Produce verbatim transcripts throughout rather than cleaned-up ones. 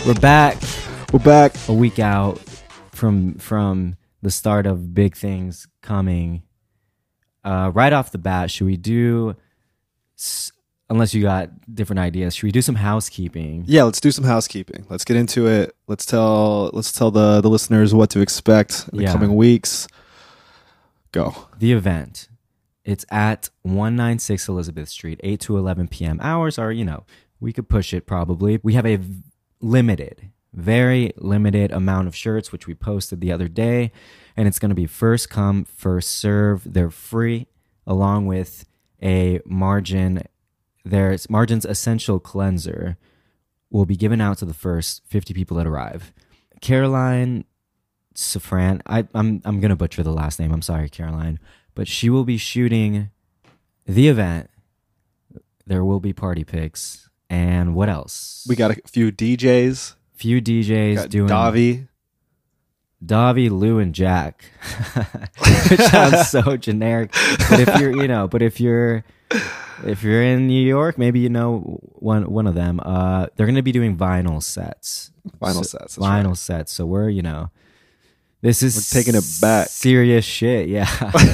We're back. We're back. A week out from from the start of big things coming. Uh, right off the bat, should we do? Unless you got different ideas, should we do some housekeeping? Yeah, let's do some housekeeping. Let's get into it. Let's tell let's tell the the listeners what to expect in the Yeah. coming weeks. Go. The event. It's at one ninety-six Elizabeth Street, eight to eleven p.m. Hours are, you know, we could push it probably. We have a v- limited, very limited amount of shirts, which we posted the other day. And it's going to be first come, first serve. They're free, along with a margin. There's Margin's Essential Cleanser will be given out to the first fifty people that arrive. Caroline Safran, I, I'm I'm gonna butcher the last name. I'm sorry, Caroline, but she will be shooting the event. There will be party pics, and what else? We got a few D Js. Few D Js Got doing Davi. Davi, Lou, and Jack, which sounds so generic. But if you're, you know, but if you're. If you're in New York, maybe you know one one of them. Uh, they're going to be doing vinyl sets. Vinyl So- sets. That's vinyl right. sets. So we're, you know, this is We're taking it back. Serious shit. Yeah.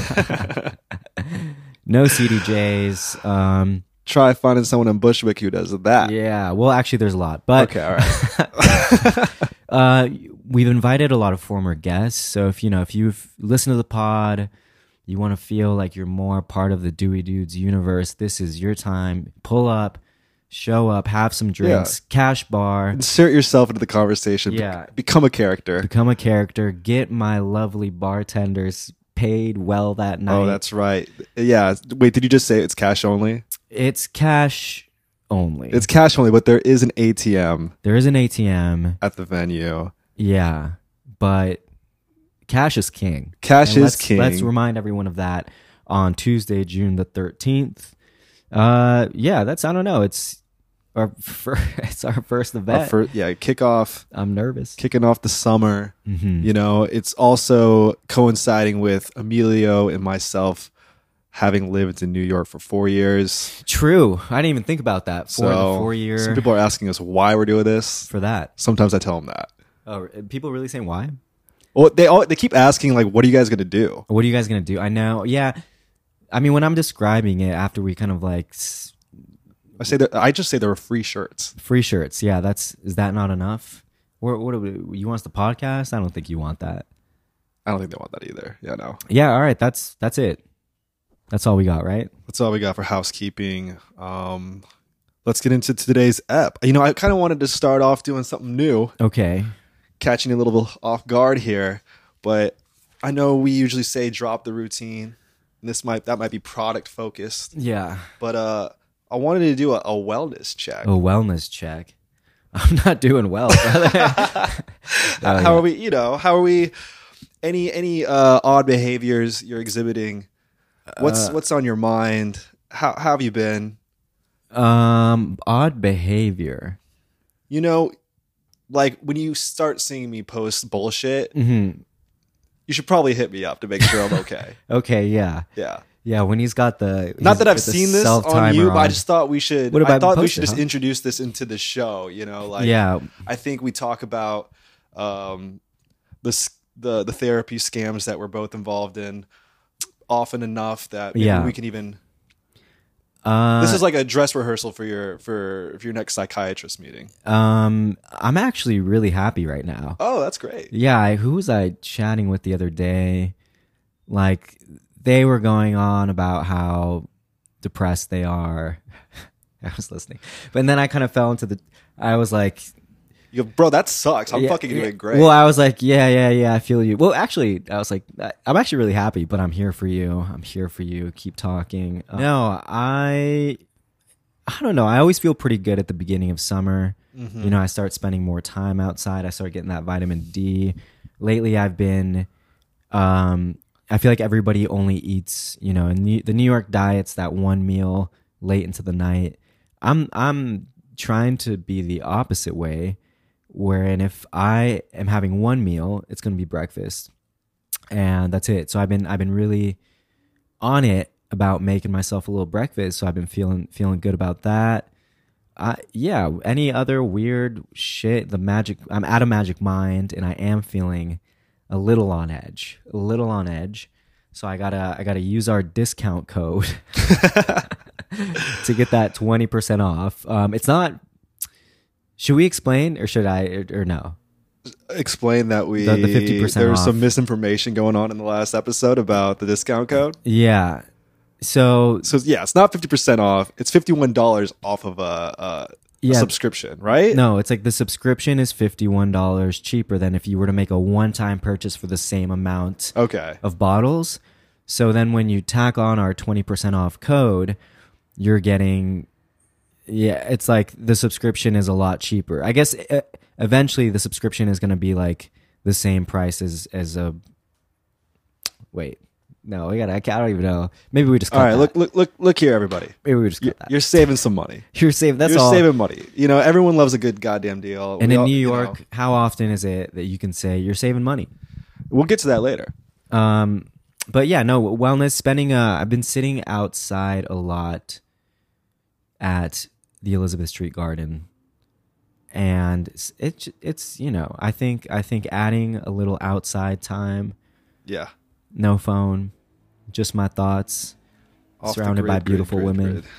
No C D Js. Um, Try finding someone in Bushwick who does that. yeah. Well, actually, there's a lot, but Okay, all right. uh, we've invited a lot of former guests. So if you know, if you've listened to the pod, you want to feel like you're more part of the Dewey Dudes universe, this is your time. Pull up, show up, have some drinks, cash bar, Insert yourself into the conversation. Be- Yeah. become a character. become a character, get my lovely bartenders paid well that night. Oh, that's right. Yeah. Wait, did you just say it's cash only? It's cash only. It's cash only, but there is an A T M there is an A T M. at the venue. Yeah, but cash is king. Cash And is let's, king. Let's remind everyone of that on Tuesday, June the thirteenth. Uh, yeah, that's I don't know. It's our fir- it's our first Our event. fir- yeah, kickoff, I'm nervous. kicking off the summer. Mhm. You know, it's also coinciding with Emilio and myself having lived in New York for four years. True. I didn't even think about that. For so the four year some people are asking us why we're doing this. for that. Sometimes I tell them that. Oh, people really saying why? Well, they all they keep asking like, "What are you guys gonna do?" What are you guys gonna do? I know. Yeah. I mean, when I'm describing it after we kind of like s- I say that I just say there were free shirts. free shirts. Yeah, that's is that not enough? Or what? Do we, you want us to podcast? I don't think you want that. I don't think they want that either. Yeah, no. Yeah. All right. That's that's it. That's all we got, right? That's all we got for housekeeping. Um, let's get into today's ep. You know, I kind of wanted to start off doing something new. Okay. Catching you a little off guard here, but I know we usually say drop the routine. And this might that might be product focused, Yeah. but uh, I wanted to do a, a wellness check. A wellness check. I'm not doing well, brother. how yeah. are we? You know, how are we? Any any uh, odd behaviors you're exhibiting? What's Uh, what's on your mind? How, how have you been? um, odd behavior. You know, like when you start seeing me post bullshit, hmm you should probably hit me up to make sure I'm okay. Okay. Yeah. Yeah. Yeah. When he's got the Not he's that I've got the seen this on self-timer you, but I on. just thought we should. What about I thought we post should it, just huh? introduce this into the show. You know, like yeah. I think we talk about um, the s- the the therapy scams that we're both involved in often enough that maybe Yeah. we can even. Uh, This is like a dress rehearsal for your for, for your next psychiatrist meeting. um, I'm actually really happy right now. Oh, that's great. Yeah, I, who was I chatting with the other day? Like, they were going on about how depressed they are. I was listening, but then I kind of fell into the. I was like, You go, bro, that sucks. I'm yeah, fucking yeah. doing great. Well, I was like, yeah, yeah, yeah, I feel you. Well, actually, I was like, I- I'm actually really happy, but I'm here for you. I'm here for you. Keep talking. Uh, no, I, I don't know. I always feel pretty good at the beginning of summer. Mhm. You know, I start spending more time outside. I start getting that vitamin D. Lately, I've been, um, I feel like everybody only eats, you know, in New, the New York diet's that one meal late into the night. I'm, I'm trying to be the opposite way, wherein if I am having one meal, it's going to be breakfast, and that's it. So I've been, I've been really on it about making myself a little breakfast. So I've been feeling, feeling good about that. I, yeah, any other weird shit, the magic, I'm at a magic mind and I am feeling a little on edge, a little on edge. So I gotta, I gotta use our discount code to get that twenty percent off. Um, it's not, should we explain or should I, or, or no? Explain that we, The- the fifty percent there was off. some misinformation going on in the last episode about the discount code. Yeah. So So yeah, it's not fifty percent off. It's fifty-one dollars off of a, a, Yeah. a subscription, right? no, it's like the subscription is fifty-one dollars cheaper than if you were to make a one-time purchase for the same amount Okay. of bottles. So then when you tack on our twenty percent off code, you're getting, yeah, it's like the subscription is a lot cheaper. I guess uh, eventually the subscription is going to be like the same price as, as a, wait, no, we got I don't even know. Maybe we just cut All right, that. look, look, look, look here, everybody. Maybe we just cut You're, that. you're saving some money. You're saving, that's you're all. saving money. You know, everyone loves a good goddamn deal. and We in all- New you York, know, how often is it that you can say you're saving money? we'll get to that later. Um, but yeah, no, wellness, spending, uh, I've been sitting outside a lot at the Elizabeth Street Garden. And it's, it's, it's, you know, I think, I think adding a little outside time, Yeah. no phone, just my thoughts, Off the surrounded grid, by grid, beautiful grid, women grid.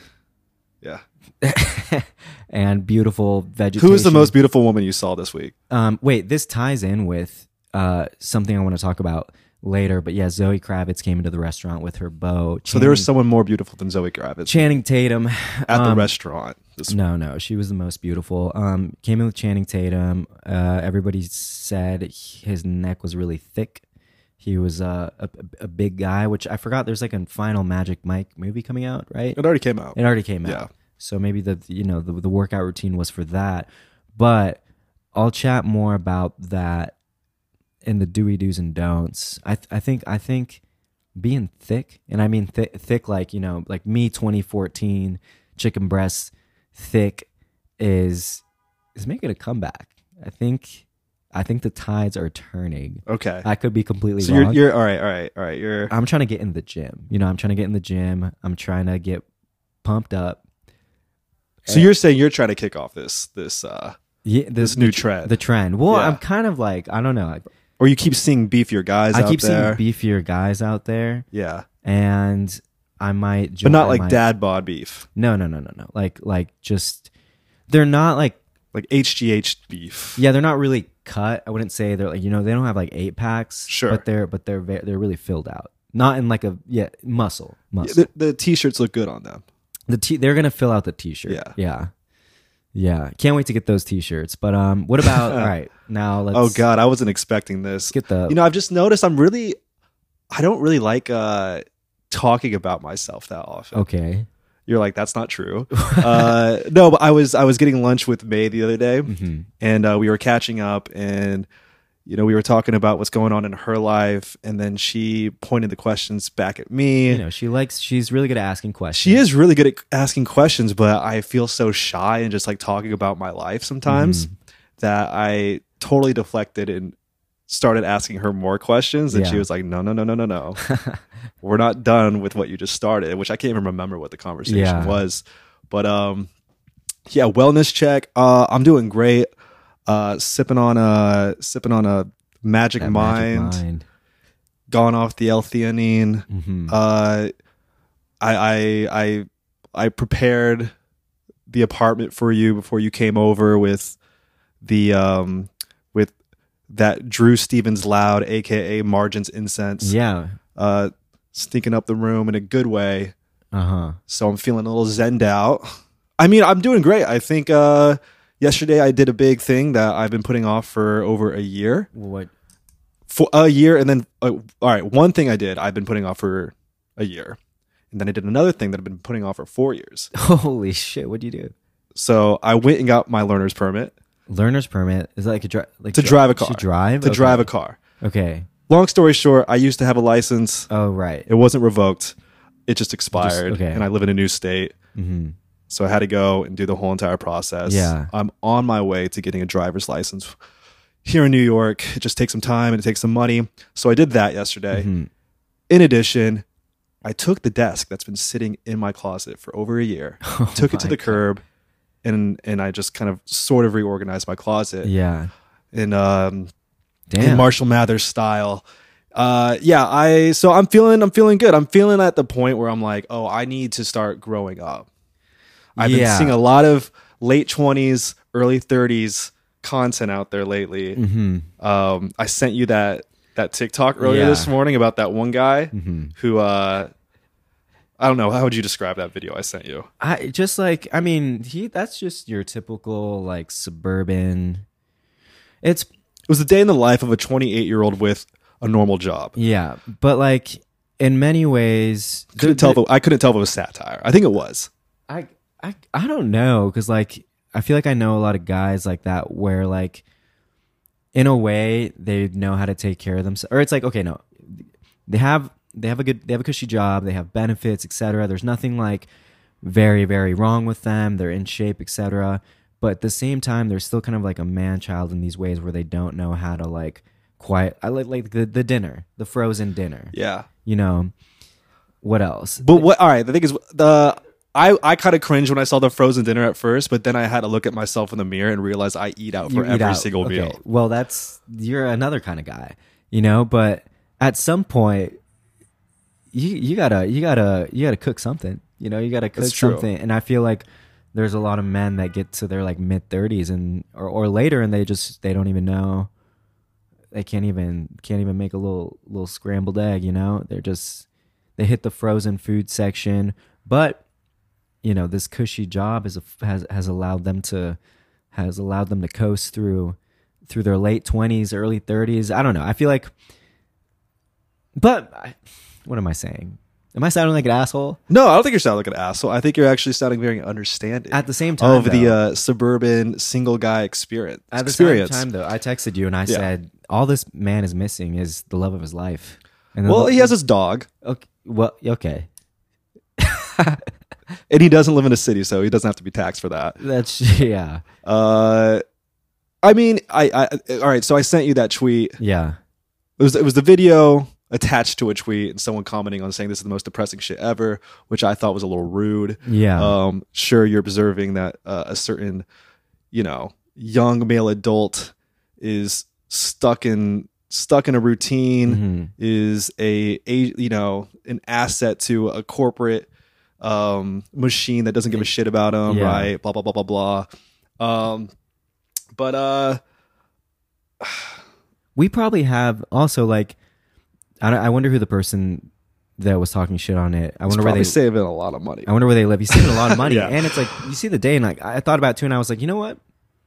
Yeah. and beautiful vegetation. Who is the most beautiful woman you saw this week? Um, wait, this ties in with uh, something I want to talk about later. But yeah, Zoe Kravitz came into the restaurant with her bow. So there was someone more beautiful than Zoe Kravitz Channing Tatum at the um, restaurant. This No, no, she was the most beautiful. Um, came in with Channing Tatum. Uh, everybody said his neck was really thick. He was uh, a a big guy, which I forgot. There's like a Final Magic Mike movie coming out, right? It already came out. It already came out. Yeah. So maybe the you know the the workout routine was for that. But I'll chat more about that in the do's do's and don'ts. I th- I think I think being thick, and I mean th- thick like you know like me twenty fourteen chicken breasts thick is is making a comeback. I think I think the tides are turning. Okay. I could be completely So wrong. you're you're all right, all right, all right. You're I'm trying to get in the gym. You know, I'm trying to get in the gym. I'm trying to get pumped up. so you're saying you're trying to kick off this this uh Yeah, the, this new trend. The trend. Well, Yeah. I'm kind of like I don't know. or you keep seeing beefier guys I out keep there. seeing beefier guys out there, Yeah. and I might, But join, not I like might- dad bod beef. No, no, no, no, no. Like, like just they're not like Like H G H beef. yeah, they're not really cut. I wouldn't say they're like you know they don't have like eight packs. Sure. but they're but they're ve- they're really filled out. Not in like a yeah muscle Yeah, muscle. the, the t-shirts look good on them. The t- they're gonna fill out the t-shirt. Yeah. yeah, yeah. Can't wait to get those t-shirts. But um, what about all right now? Let's Oh god, I wasn't expecting this. get the You know, I've just noticed I'm really I don't really like uh talking about myself that often. okay. You're like, that's not true. uh no, but I was I was getting lunch with May the other day, hmm and uh, we were catching up, and you know, we were talking about what's going on in her life, and then she pointed the questions back at me. You know, she likes. She's really good at asking questions. She is really good at asking questions, but I feel so shy and just like talking about my life sometimes Mm-hmm. that I totally deflected and started asking her more questions. And she Yeah. was like, no, no, no, no, no, no. We're not done with what you just started, which I can't even remember what the conversation Yeah. was. But um, yeah, wellness check. Uh, I'm doing great. Uh, sipping on a sipping on a magic That mind, magic mind. gone off the L-theanine. Mhm. Uh, I I I I prepared the apartment for you before you came over with the um with that Drew Stevens Loud, aka Margins Incense, Yeah. uh, stinking up the room in a good way. Uh huh. So I'm feeling a little zenned out. I mean, I'm doing great. I think uh, yesterday I did a big thing that I've been putting off for over a year. What? For a year, and then uh, all right, one thing I did I've been putting off for a year, and then I did another thing that I've been putting off for four years. Holy shit! What'd you do? So I went and got my learner's permit Learner's permit is that like a dri- like to dri- drive a car. To drive to Okay. drive a car. Okay. Long story short, I used to have a license. Oh right. It wasn't revoked. It just expired, okay. and I live in a new state. Mm-hmm. So I had to go and do the whole entire process. Yeah. I'm on my way to getting a driver's license here in New York. It just takes some time and it takes some money. So I did that yesterday. Mm-hmm. In addition, I took the desk that's been sitting in my closet for over a year, Oh took it to my the God. curb, and and I just kind of sort of reorganized my closet Yeah. in um Damn. in Marshall Mathers style. Uh, yeah, I so I'm feeling I'm feeling good. I'm feeling at the point where I'm like, oh, I need to start growing up. I've been Yeah. seeing a lot of late twenties, early thirties content out there lately. Mm-hmm. Um, I sent you that that TikTok earlier Yeah. this morning about that one guy Mm-hmm. who uh, I don't know, how would you describe that video I sent you? I just like I mean he that's just your typical like suburban. It's It was the day in the life of a twenty-eight year old with a normal job. yeah, but like in many ways, Couldn't tell. If it, I couldn't tell if it was satire. I think it was. I I I don't know because like I feel like I know a lot of guys like that where like in a way they know how to take care of themselves, or it's like okay, no, they have they have a good they have a cushy job, they have benefits, et cetera. There's nothing like very very wrong with them. They're in shape, et cetera. But at the same time, they're still kind of like a man child in these ways where they don't know how to like quiet. I like like the the dinner, the frozen dinner. Yeah. You know, what else? But what? All right. The thing is, the I I kind of cringed when I saw the frozen dinner at first, but then I had to look at myself in the mirror and realize I eat out You for eat every out. single Okay. meal. Well, that's you're another kind of guy, you know. But at some point, you you gotta you gotta you gotta cook something. You know, you gotta cook That's true. something. And I feel like there's a lot of men that get to their like mid thirties and or, or later, and they just they don't even know. They can't even can't even make a little little scrambled egg. You know, they're just they hit the frozen food section, but you know this cushy job is a, has has allowed them to has allowed them to coast through through their late twenties, early thirties. I don't know. I feel like, but I, what am I saying? Am I sounding like an asshole? No, I don't think you're sounding like an asshole. I think you're actually sounding very understanding At the same time, of the though, uh, suburban single guy experience. at the experience. same time, though, I texted you and I Yeah. said all this man is missing is the love of his life. And the Well, lo- he has his dog, okay, well, okay, and he doesn't live in a city, so he doesn't have to be taxed for that. that's yeah, Uh, I mean, I, I all right. So I sent you that tweet. yeah, It was it was the video attached to a tweet and someone commenting on saying this is the most depressing shit ever, which I thought was a little rude. yeah, Um, sure, you're observing that uh, a certain, you know, young male adult is stuck in stuck in a routine, Mhm. is a, a you know an asset to a corporate um, machine that doesn't give a shit about him, Yeah. right? Blah blah blah blah blah. Um, but uh, we probably have also like, I don't, I wonder who the person that was talking shit on it. I he's wonder where probably they. saving a lot of money. I wonder where they live. He's saving a lot of money, Yeah. and it's like you see the day, and like I thought about it too, and I was like, you know what?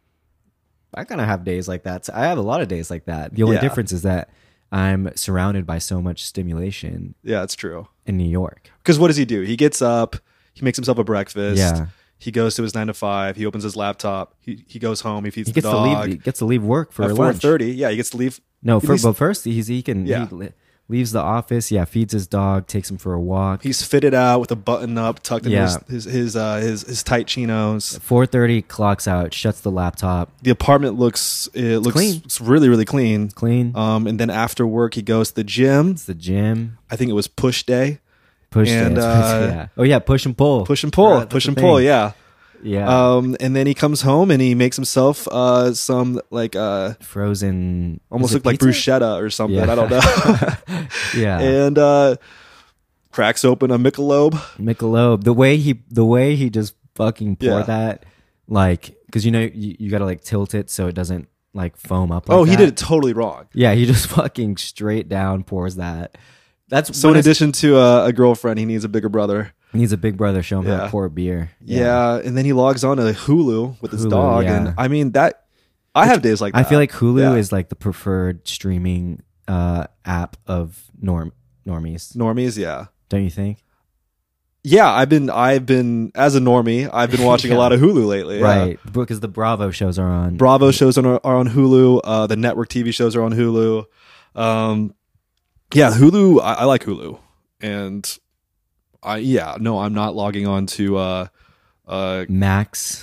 I kind of have days like that. I have a lot of days like that. The only Yeah. difference is that I'm surrounded by so much stimulation Yeah, it's true. in New York. Because what does he do? He gets up, he makes himself a breakfast. Yeah. He goes to his nine to five. He opens his laptop. He he goes home. He feeds He the gets to dog. leave. He gets to leave work for At four lunch. thirty, yeah, he gets to leave. No, At for, least- but first he's he can Yeah. he li- leaves the office. Yeah, feeds his dog, takes him for a walk. He's fitted out with a button up, tucked into Yeah. his his his, uh, his his tight chinos. Four thirty clocks out, shuts the laptop, The apartment looks it looks clean. it's really really clean. clean. Um, and then after work, he goes to the gym. It's the gym. I think it was push day, Push And, dance. uh, yeah. Oh yeah, push and pull. push and pull, Right, that's push the and pull. thing. Yeah. Yeah. Um, and then he comes home and he makes himself uh some like uh Frozen. almost is it looked like pizza? bruschetta or something. Yeah. I don't know. Yeah. and uh, cracks open a Michelob. Michelob. The way he, the way he just fucking poured Yeah. that, like, because you know you, you got to like tilt it so it doesn't like foam up. Like Oh, he that. did it totally wrong. Yeah, he just fucking straight down pours that. That's So when in I- addition to uh, a girlfriend, he needs a bigger brother. needs a big brother show him how Yeah. to pour beer. Yeah. and then he logs on to Hulu with his Hulu, dog, yeah. and I mean that. I have days like that. I feel like Hulu Yeah. is like the preferred streaming uh, app of norm normies. normies. Yeah, Don't you think? yeah. I've been, I've been as a normie. I've been watching Yeah. a lot of Hulu lately. yeah. Right, because the Bravo shows are on. Bravo shows on, are on Hulu. Uh, the network T V shows are on Hulu. Um, yeah, Hulu. I, I like Hulu, and I yeah no, I'm not logging on to. Uh, uh, Max.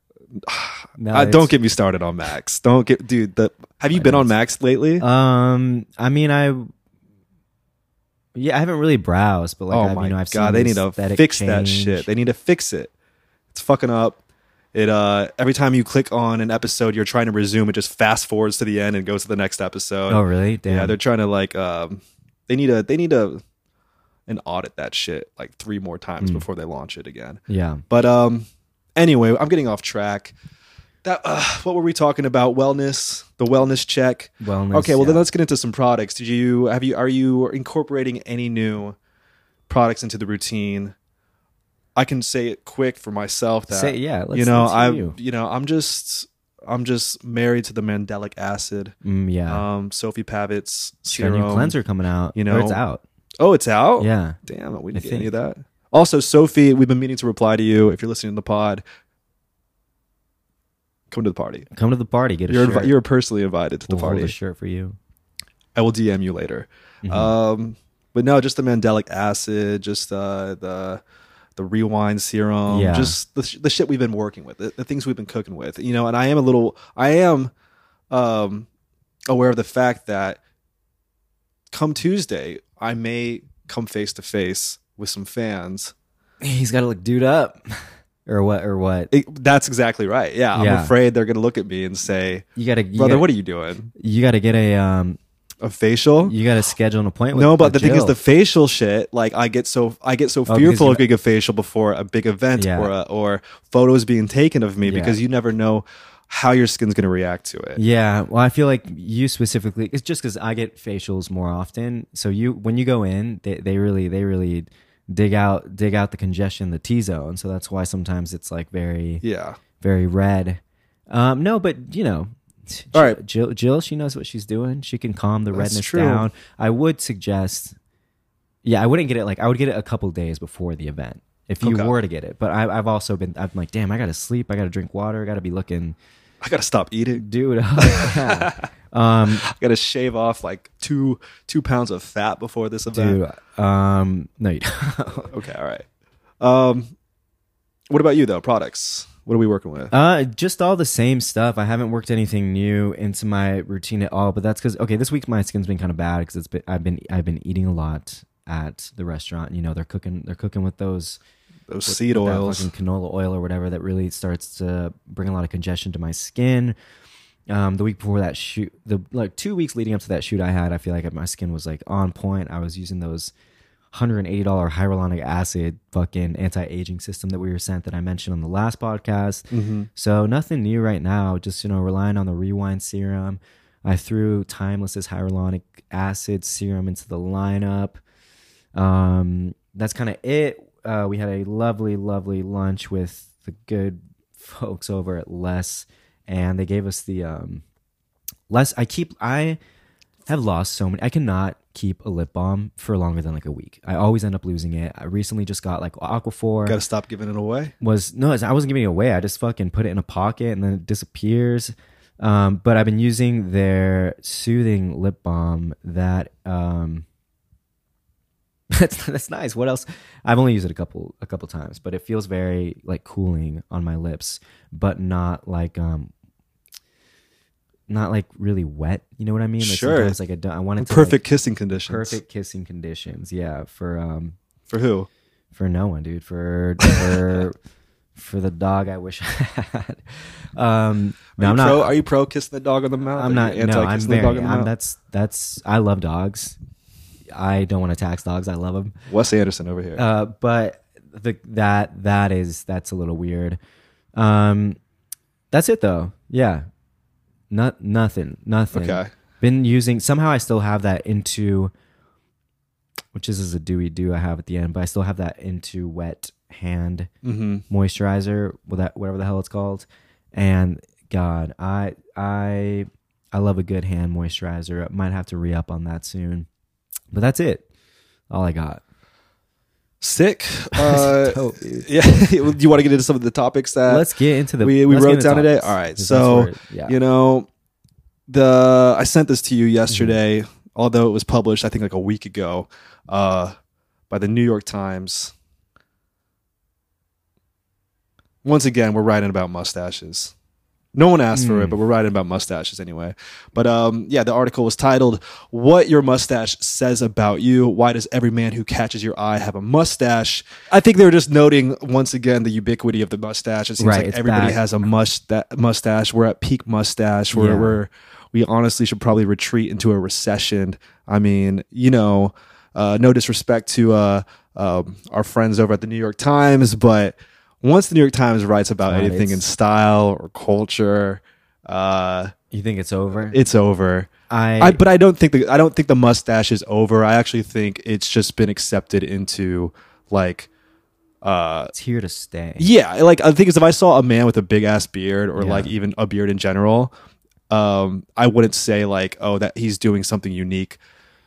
No, uh, don't it's- get me started on Max. Don't get, dude. The have you I been know on it's- Max lately? Um, I mean, I. Yeah, I haven't really browsed, but like, oh I've, my you know, I've god, seen they the need to aesthetic fix that change. shit. They need to fix it. It's fucking up. It uh every time you click on an episode you're trying to resume, it just fast forwards to the end and goes to the next episode. Oh, really? Damn. Yeah, they're trying to like um they need a they need a an audit that shit like three more times Mm. before they launch it again. Yeah. But um anyway, I'm getting off track. That uh, what were we talking about? Wellness, the wellness check. Wellness. Okay, well yeah. then let's get into some products. Did you have you are you incorporating any new products into the routine? I can say it quick for myself that Say, yeah, let's, you know let's hear I you. you know I'm just I'm just married to the mandelic acid. Mm, yeah. Um, Sophie Pavitt's It's got a serum. new cleanser coming out. you Or know. it's out. Oh, it's out. Yeah. Damn, we I didn't get any of think. that. Also, Sophie, we've been meaning to reply to you. If you're listening to the pod, come to the party. Come to the party. Get a You're shirt. invi- you're personally invited to the we'll hold party. a shirt for you. I will D M you later. Mhm. Um, but no, just the mandelic acid, just uh, the the rewind serum, Yeah. just the, sh- the shit we've been working with, the, the things we've been cooking with, you know. And I am a little, I am um, aware of the fact that come Tuesday, I may come face to face with some fans. He's got to look dude up, or what? Or what? It, that's exactly right. Yeah, Yeah. I'm afraid they're gonna look at me and say, You gotta, "Brother, you what gotta, are you doing? you gotta get a um. A facial?" You gotta schedule an appointment. No, with, but with the thing is, Jill. the facial shit. Like, I get so I get so Oh, because fearful you- of getting a facial before a big event Yeah. or a, or photos being taken of me Yeah. because you never know how your skin's gonna react to it. Yeah, well, I feel like you specifically, it's just because I get facials more often. So you, when you go in, they, they really, they really dig out, dig out the congestion, the T zone. So that's why sometimes it's like very, Yeah. very red. Um, no, but you know, All right. Jill, Jill, she knows what she's doing. She can calm the That's redness true. down. I would suggest, yeah, I wouldn't get it like I would get it a couple days before the event if you Okay. were to get it. But I, I've also been, I'm like, damn, I gotta sleep, I gotta drink water, I gotta be looking, I gotta stop eating. dude. yeah. Um, I gotta shave off like two two pounds of fat before this event. dude. Um, no, you don't. Okay, all right. Um, what about you though? Products. What are we working with? Uh, just all the same stuff. I haven't worked anything new into my routine at all, but that's because okay, this week my skin's been kind of bad because it's been I've been I've been eating a lot at the restaurant. You know, they're cooking they're cooking with those Those with- seed with that oils. fucking canola oil or whatever that really starts to bring a lot of congestion to my skin. Um, the week before that shoot, the like two weeks leading up to that shoot I had, I feel like my skin was like on point. I was using those one hundred eighty dollars hyaluronic acid fucking anti-aging system that we were sent that I mentioned on the last podcast. Mm-hmm. So nothing new right now, just, you know, relying on the rewind serum. I threw Timeless's hyaluronic acid serum into the lineup. Um, that's kind of it. Uh, we had a lovely, lovely lunch with the good folks over at Less, and they gave us the um, Less. I keep, I have lost so many. I cannot keep a lip balm for longer than like a week. I always end up losing it. I recently just got like Aquaphor. Gotta stop giving it away. Was no, I wasn't giving it away. I just fucking put it in a pocket and then it disappears. Um, but I've been using their soothing lip balm that um, that's that's nice. What else? I've only used it a couple a couple times, but it feels very like cooling on my lips, but not like um not like really wet. You know what I mean? Like Sure. sometimes, like I, don't, I want it to Perfect like, kissing conditions. perfect kissing conditions. Yeah, for um For who? for no one, dude. For for for the dog, I wish I had. Um, Are, no, you I'm pro, not. are you pro kissing the dog on the mouth? I'm Are not. you No, I'm anti-kissing the very. dog on the I'm, mouth? that's that's. I love dogs. I don't want to tax dogs. I love them. Wes Anderson over here. Uh, but the that that is that's a little weird. Um, that's it though. Yeah, not nothing. Nothing. Okay. Been using somehow. I still have that into, which is, is a dewy dew I have at the end, but I still have that into wet hand Mm-hmm. moisturizer, with that whatever the hell it's called. And God, I I I love a good hand moisturizer. I might have to re up on that soon. But that's it. All I got. Sick. Uh, Dope, dude. yeah. Do you want to get into some of the topics that Let's get into the we we let's get wrote into down today? topics, All right. 'cause So that's where- yeah. you know, the I sent this to you yesterday, although it was published I think like a week ago, uh, by the New York Times. Once again, we're writing about mustaches. No one asked for Mm. it, but we're writing about mustaches anyway. But um, yeah, the article was titled "What Your Mustache Says About You. Why Does Every Man Who Catches Your Eye Have a Mustache?" I think they were just noting once again the ubiquity of the mustache. It seems Right, like it's everybody back. has a musta- mustache. We're at peak mustache. We're, Yeah. we're we honestly should probably retreat into a recession. I mean, you know, uh, no disrespect to uh, um, our friends over at the New York Times, but once the New York Times writes about Right, anything in it's- style or culture, uh, You think it's over? it's over. I, I, but I don't think the I don't think the mustache is over. I actually think it's just been accepted into like, uh, it's here to stay. yeah. Like the thing is, if I saw a man with a big ass beard or Yeah. like even a beard in general, um, I wouldn't say like, oh, that he's doing something unique.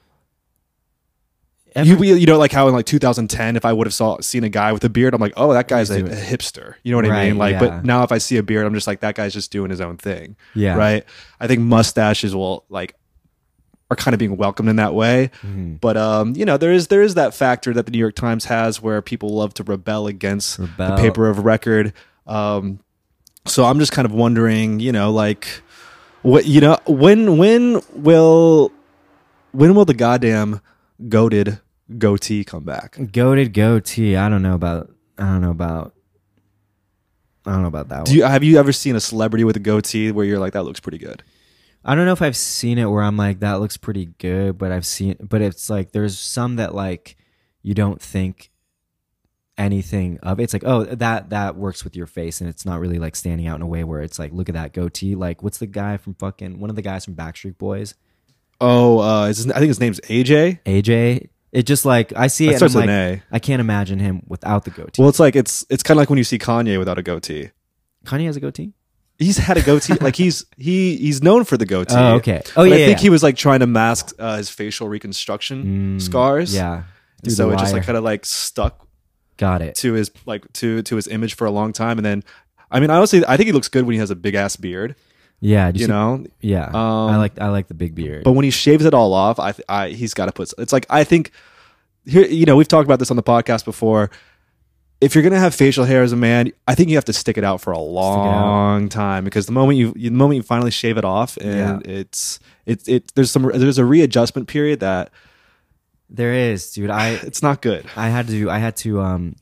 Every- You, we- you know, like how in like two thousand ten, if I would have saw seen a guy with a beard, I'm like, oh, that guy's a, He's a doing- hipster. You know what I Right, mean? Like, yeah. but now if I see a beard, I'm just like, that guy's just doing his own thing. yeah. Right. I think mustaches will like are kind of being welcomed in that way. Mhm. But um, you know, there is there is that factor that the New York Times has where people love to rebel against Rebel. the paper of record. Um, so I'm just kind of wondering, you know, like what you know, when when will when will the goddamn goated goatee come back? Goated goatee. I don't know about. I don't know about. I don't know about that Do one. you have you ever seen a celebrity with a goatee where you're like, that looks pretty good? I don't know if I've seen it where I'm like, that looks pretty good, but I've seen, but it's like there's some that like you don't think anything of. It's like, oh, that that works with your face, and it's not really like standing out in a way where it's like, look at that goatee. Like, what's the guy from fucking one of the guys from Backstreet Boys, Oh, uh, is his, I think his name's A J. A J? It just like I see That it, and starts I'm with like, an A. I can't imagine him without the goatee. Well, it's like it's it's kind of like when you see Kanye without a goatee. Kanye has a goatee. He's had a goatee. Like he's he he's known for the goatee. Oh, okay. Oh, But yeah. I think yeah. he was like trying to mask uh, his facial reconstruction Mm, scars. Yeah. And Through so the it just like wire. kind of like stuck Got it. to his like to to his image for a long time. And then, I mean, honestly, I think he looks good when he has a big ass beard. Yeah. did You see- know, Yeah. Um, I like I like the big beard. but when he shaves it all off, I, I he's got to put. It's like I think here, you know, we've talked about this on the podcast before. If you're gonna have facial hair as a man, I think you have to stick it out for a long time because the moment you the moment you finally shave it off, and it's it's it there's some there's a readjustment period that There is, dude. I it's not good. I had to I had to um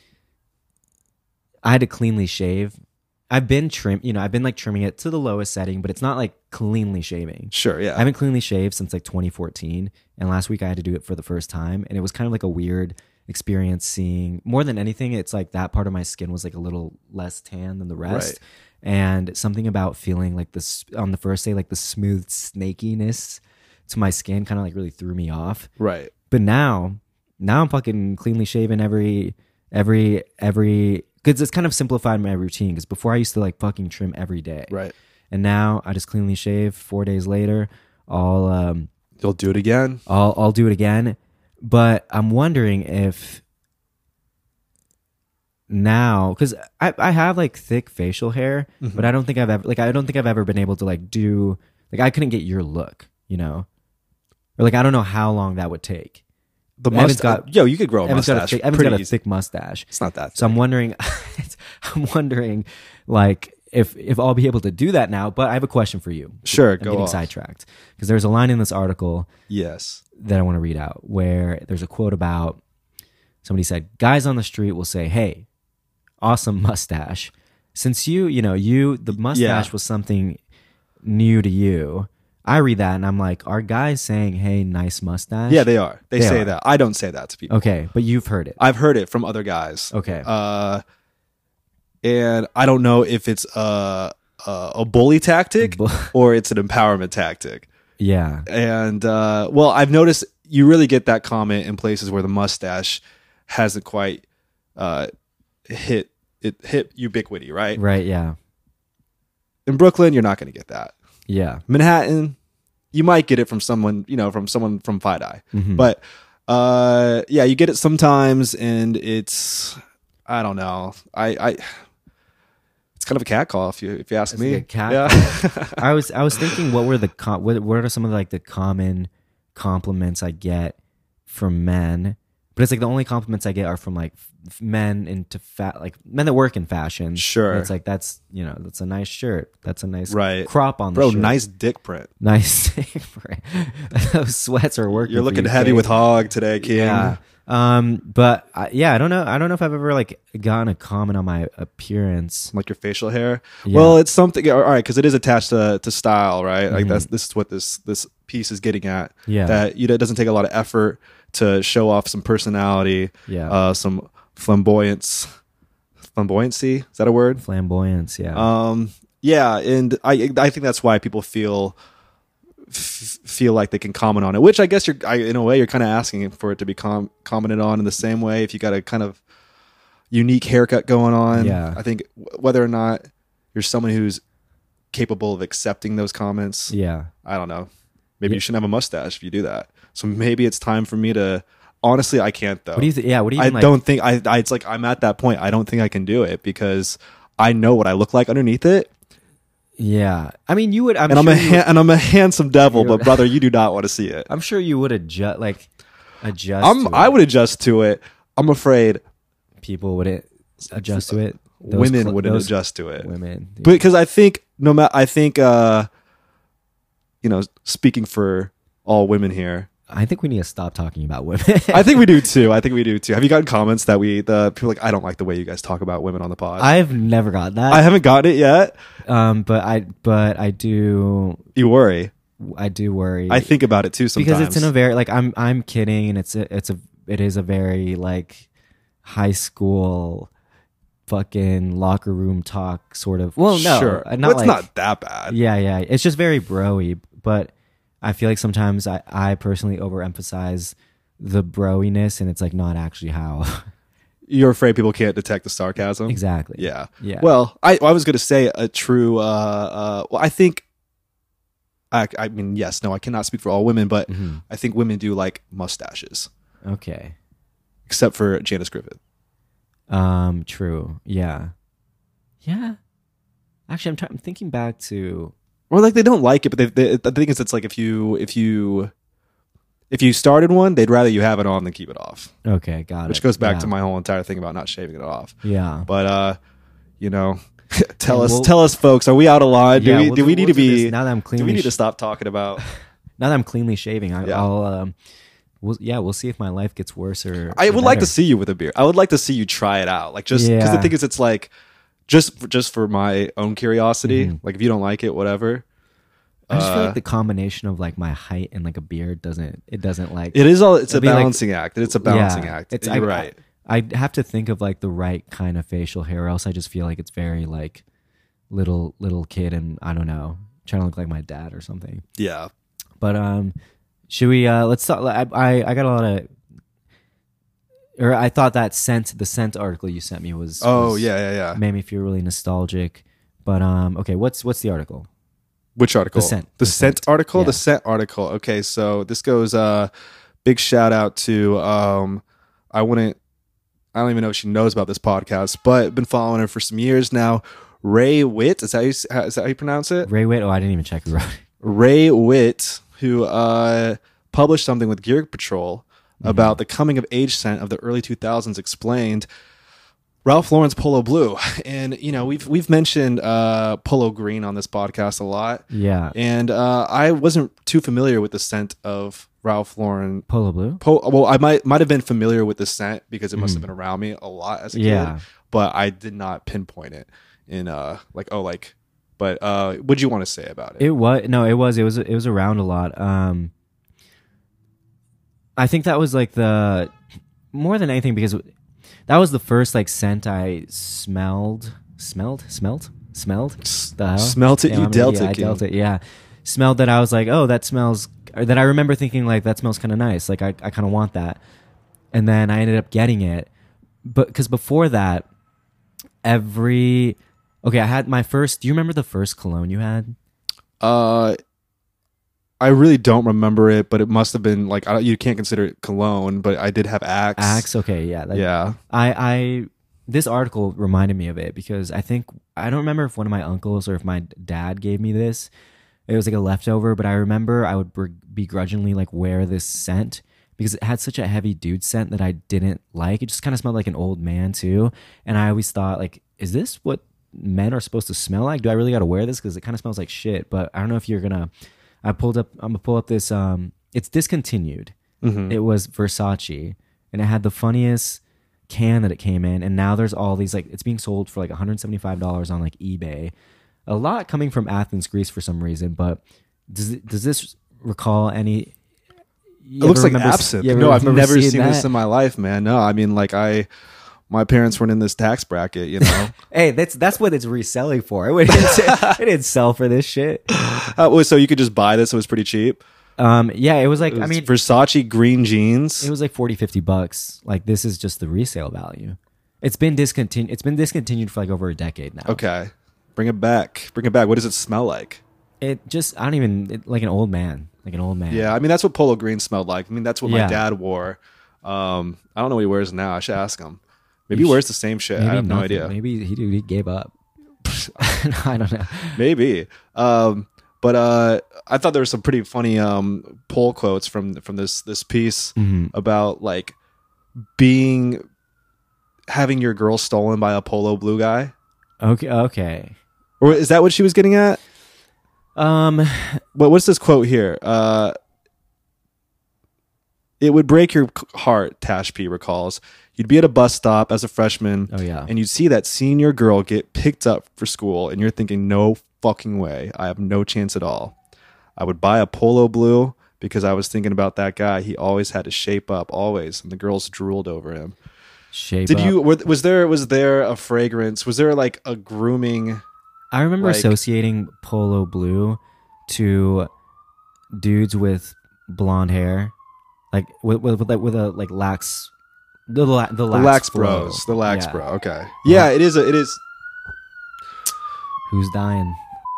I had to cleanly shave. I've been trim, you know, I've been like trimming it to the lowest setting, but it's not like cleanly shaving. Sure, I yeah, haven't cleanly shaved since like twenty fourteen, and last week I had to do it for the first time, and it was kind of like a weird experience seeing, more than anything, it's like that part of my skin was like a little less tan than the rest. Right. And something about feeling like this on the first day, like the smooth snakiness to my skin kind of like really threw me off. right. But now, now I'm fucking cleanly shaven every, every, every, because it's kind of simplified my routine. Because before I used to like fucking trim every day, Right. and now I just cleanly shave. Four days later, I'll um, You'll do it again. I'll I'll do it again. But I'm wondering if now, because I I have like thick facial hair, Mhm. but I don't think I've ever like I don't think I've ever been able to like do like I couldn't get your look, you know, or like I don't know how long that would take. The Evan's mustache. got- Yo, you could grow a Evan's got a mustache. thick, Evan's pretty got a easy. thick mustache. It's not that. So I'm thick. wondering, I'm wondering, like if if I'll be able to do that now. But I have a question for you. Sure, I'm go getting off. sidetracked because there's a line in this article Yes. that I want to read out where there's a quote about somebody said, "Guys on the street will say, 'Hey, awesome mustache.' Since you, you know, you the mustache Yeah. was something new to you." I read that and I'm like, are guys saying, "Hey, nice mustache"? Yeah, they are. They, They say are. that. I don't say that to people. Okay, but you've heard it. I've heard it from other guys. Okay. Uh, and I don't know if it's a a, a bully tactic Bu- or it's an empowerment tactic. yeah. And uh, well, I've noticed you really get that comment in places where the mustache hasn't quite uh, hit it hit ubiquity, right? Right. Yeah. In Brooklyn, you're not going to get that. Yeah. Manhattan, you might get it from someone, you know, from someone from FiDi. Mhm. But uh, yeah, you get it sometimes, and it's I don't know. I, I it's kind of a cat call if you if you ask It's me. like a cat yeah. I was I was thinking, what were the com- what what are some of like the common compliments I get from men? but it's like the only compliments I get are from like f- men into fat, like men that work in fashion. Sure. And it's like, that's, you know, that's a nice shirt. That's a nice Right. crop on the Bro, shirt. nice dick print. Nice. Those sweats are working. You're looking for you, heavy Kate. with hog today, King. Yeah. Um, but I, yeah, I don't know. I don't know if I've ever like gotten a comment on my appearance. Like your facial hair. Yeah. Well, it's something. All right, because it is attached to, to style, right? Like Mhm. that's this is what this this piece is getting at. Yeah. That you know, it doesn't take a lot of effort to show off some personality, Yeah. uh, some flamboyance, flamboyancy. Is that a word? Flamboyance. Yeah. Um, yeah, and I I think that's why people feel f- feel like they can comment on it. Which I guess you're I, in a way you're kind of asking for it to be com- commented on in the same way. If you got a kind of unique haircut going on, Yeah. I think w- whether or not you're someone who's capable of accepting those comments, yeah. I don't know. Maybe Yeah. you shouldn't have a mustache if you do that. So maybe it's time for me to. Honestly, I can't though. What do you think? Yeah. What do you I even, like, don't think I, I. It's like I'm at that point. I don't think I can do it because I know what I look like underneath it, Yeah. I mean, you would. I'm and sure I'm a you ha- would- and I'm a handsome devil. You're- But brother, you do not want to see it. I'm sure you would adjust. Like adjust. I'm. to I it. would adjust to it. I'm afraid People wouldn't adjust to it. Those women cl- wouldn't those adjust to it. Women. Because I think no matter. I think uh, you know, speaking for all women here, I think we need to stop talking about women. I think we do too. I think we do too. Have you gotten comments that we the people are like I don't like the way you guys talk about women on the pod? I've never got that. I haven't gotten it yet. um, but I, but I do, You worry. I do worry. I think about it too sometimes. because it's in a very like I'm, I'm kidding, and it's a, it's a, it is a very like high school, fucking locker room talk sort of. Well, no, sure. uh, not Well, it's like, not that bad. Yeah, yeah. It's just very broy, but I feel like sometimes I, I personally overemphasize the broiness, and it's like not actually how. You're afraid people can't detect the sarcasm. Exactly. Yeah. Yeah. Well, I I was going to say a true. Uh, uh, well, I think. I I mean, yes, no, I cannot speak for all women, but Mhm. I think women do like mustaches, Okay. except for Janice Griffith. Um. True. Yeah. Yeah. Actually, I'm, try- I'm thinking back to. Or like they don't like it, but they, they, the thing is, it's like if you if you if you started one, they'd rather you have it on than keep it off. Okay, got it. Which goes back Yeah. to my whole entire thing about not shaving it off. Yeah. But uh, you know, tell Yeah, us, we'll- tell us, folks, are we out of line? Do Yeah, we we'll do we do- need we'll to do be? this now that I'm Do cleanly we need to sh- stop talking about? Now that I'm cleanly shaving, I, Yeah. I'll. Um, we'll, yeah, we'll see if my life gets worse or. I or would like to better. see you with a beard. I would like to see you try it out. Like just because the Yeah. thing is, it's like just for, just for my own curiosity. Mhm. Like if you don't like it, whatever. I just feel Uh, like the combination of like my height and like a beard doesn't. It doesn't like. It is all. It's a It'd be like- balancing act. It's a balancing Yeah, act. It's You're I, right. I, I have to think of like the right kind of facial hair, or else I just feel like it's very like little little kid, and I don't know, trying to look like my dad or something. Yeah. But um, should we? Uh, let's talk. I, I I got a lot of, or I thought that scent, the scent article you sent me was. Oh was- yeah, yeah, yeah. made me feel really nostalgic. But um, okay, what's what's the article? Which article? The scent. The, The scent, scent. article. Yeah. The scent article. Okay, so this goes. Uh, big shout out to. Um, I wouldn't. I don't even know if she knows about this podcast, but been following her for some years now. Ray Witt. Is that how you, is that how you pronounce it? Ray Witt. Oh, I didn't even check who wrote it. Ray Witt, who uh, published something with Gear Patrol Mm-hmm. about the coming of age scent of the early two thousands, explained Ralph Lauren's Polo Blue. And you know, we've we've mentioned uh, Polo Green on this podcast a lot. Yeah, And uh, I wasn't too familiar with the scent of Ralph Lauren. Polo Blue. Po- well, I might might have been familiar with the scent because it must have been around me a lot as a Yeah. kid, but I did not pinpoint it in uh like oh like. But uh, what'd you want to say about it? It was no, it was it was it was around a lot. Um, I think that was like the more than anything because that was the first like scent I smelled, smelled, smelled, smelled. The hell? Smelt it, Yeah, you I'm- dealt yeah, it, I King. dealt it. Yeah, smelled that. I was like, oh, that smells. Or that I remember thinking like that smells kind of nice. Like I, I kind of want that. And then I ended up getting it, but because before that, every okay, I had my first. Do you remember the first cologne you had? Uh, I really don't remember it, but it must have been like I don't, you can't consider it cologne, but I did have Axe. Axe. Okay, yeah, that, Yeah. I, I this article reminded me of it because I think I don't remember if one of my uncles or if my dad gave me this. It was like a leftover, but I remember I would br- begrudgingly like wear this scent because it had such a heavy dude scent that I didn't like. It just kind of smelled like an old man too. And I always thought like, is this what men are supposed to smell like? Do I really got to wear this? Because it kind of smells like shit. But I don't know if you're gonna. I pulled up. I'm gonna pull up this. Um, it's discontinued. Mm-hmm. It was Versace, and it had the funniest can that it came in. And now there's all these like it's being sold for like one hundred seventy-five dollars on like eBay. A lot coming from Athens, Greece, for some reason. But does it, does this recall any? It looks like absinthe. No, I've never seen this in my life, man. No, I mean, like I, my parents weren't in this tax bracket, you know. Hey, that's that's what it's reselling for. It didn't, it didn't sell for this shit. Uh, well, so you could just buy this. It was pretty cheap. Um, yeah, it was like It was I mean, Versace green jeans. it was like forty, fifty bucks. Like this is just the resale value. It's been discontinued. It's been discontinued for like over a decade now. Okay, bring it back. Bring it back. What does it smell like? It just I don't even it, like an old man, like an old man. Yeah, I mean that's what Polo Green smelled like. I mean that's what my Yeah. dad wore. Um, I don't know what he wears now. I should ask him. Maybe You he sh- wears the same shit. I have no nothing. idea. Maybe he he gave up. I don't know. Maybe. Um, but uh, I thought there were some pretty funny um, poll quotes from from this this piece Mhm. about like being having your girl stolen by a polo blue guy. Okay, okay. Or is that what she was getting at? Um, What what's this quote here? Uh, it would break your heart, Tash P recalls. You'd be at a bus stop as a freshman, oh yeah. and you'd see that senior girl get picked up for school, and you're thinking, no fucking way. I have no chance at all. I would buy a polo blue because I was thinking about that guy. He always had to shape up, always, and the girls drooled over him. Shape Did up. you? were- Was there? Was there a fragrance? Was there like a grooming? I remember like- associating polo blue to dudes with blonde hair, like with with, with, like, with a like lax, the la, the The lax, Lax flow. Bros. The Lax Yeah. Bro. Okay. Yeah, it is. A, it is. Who's dying?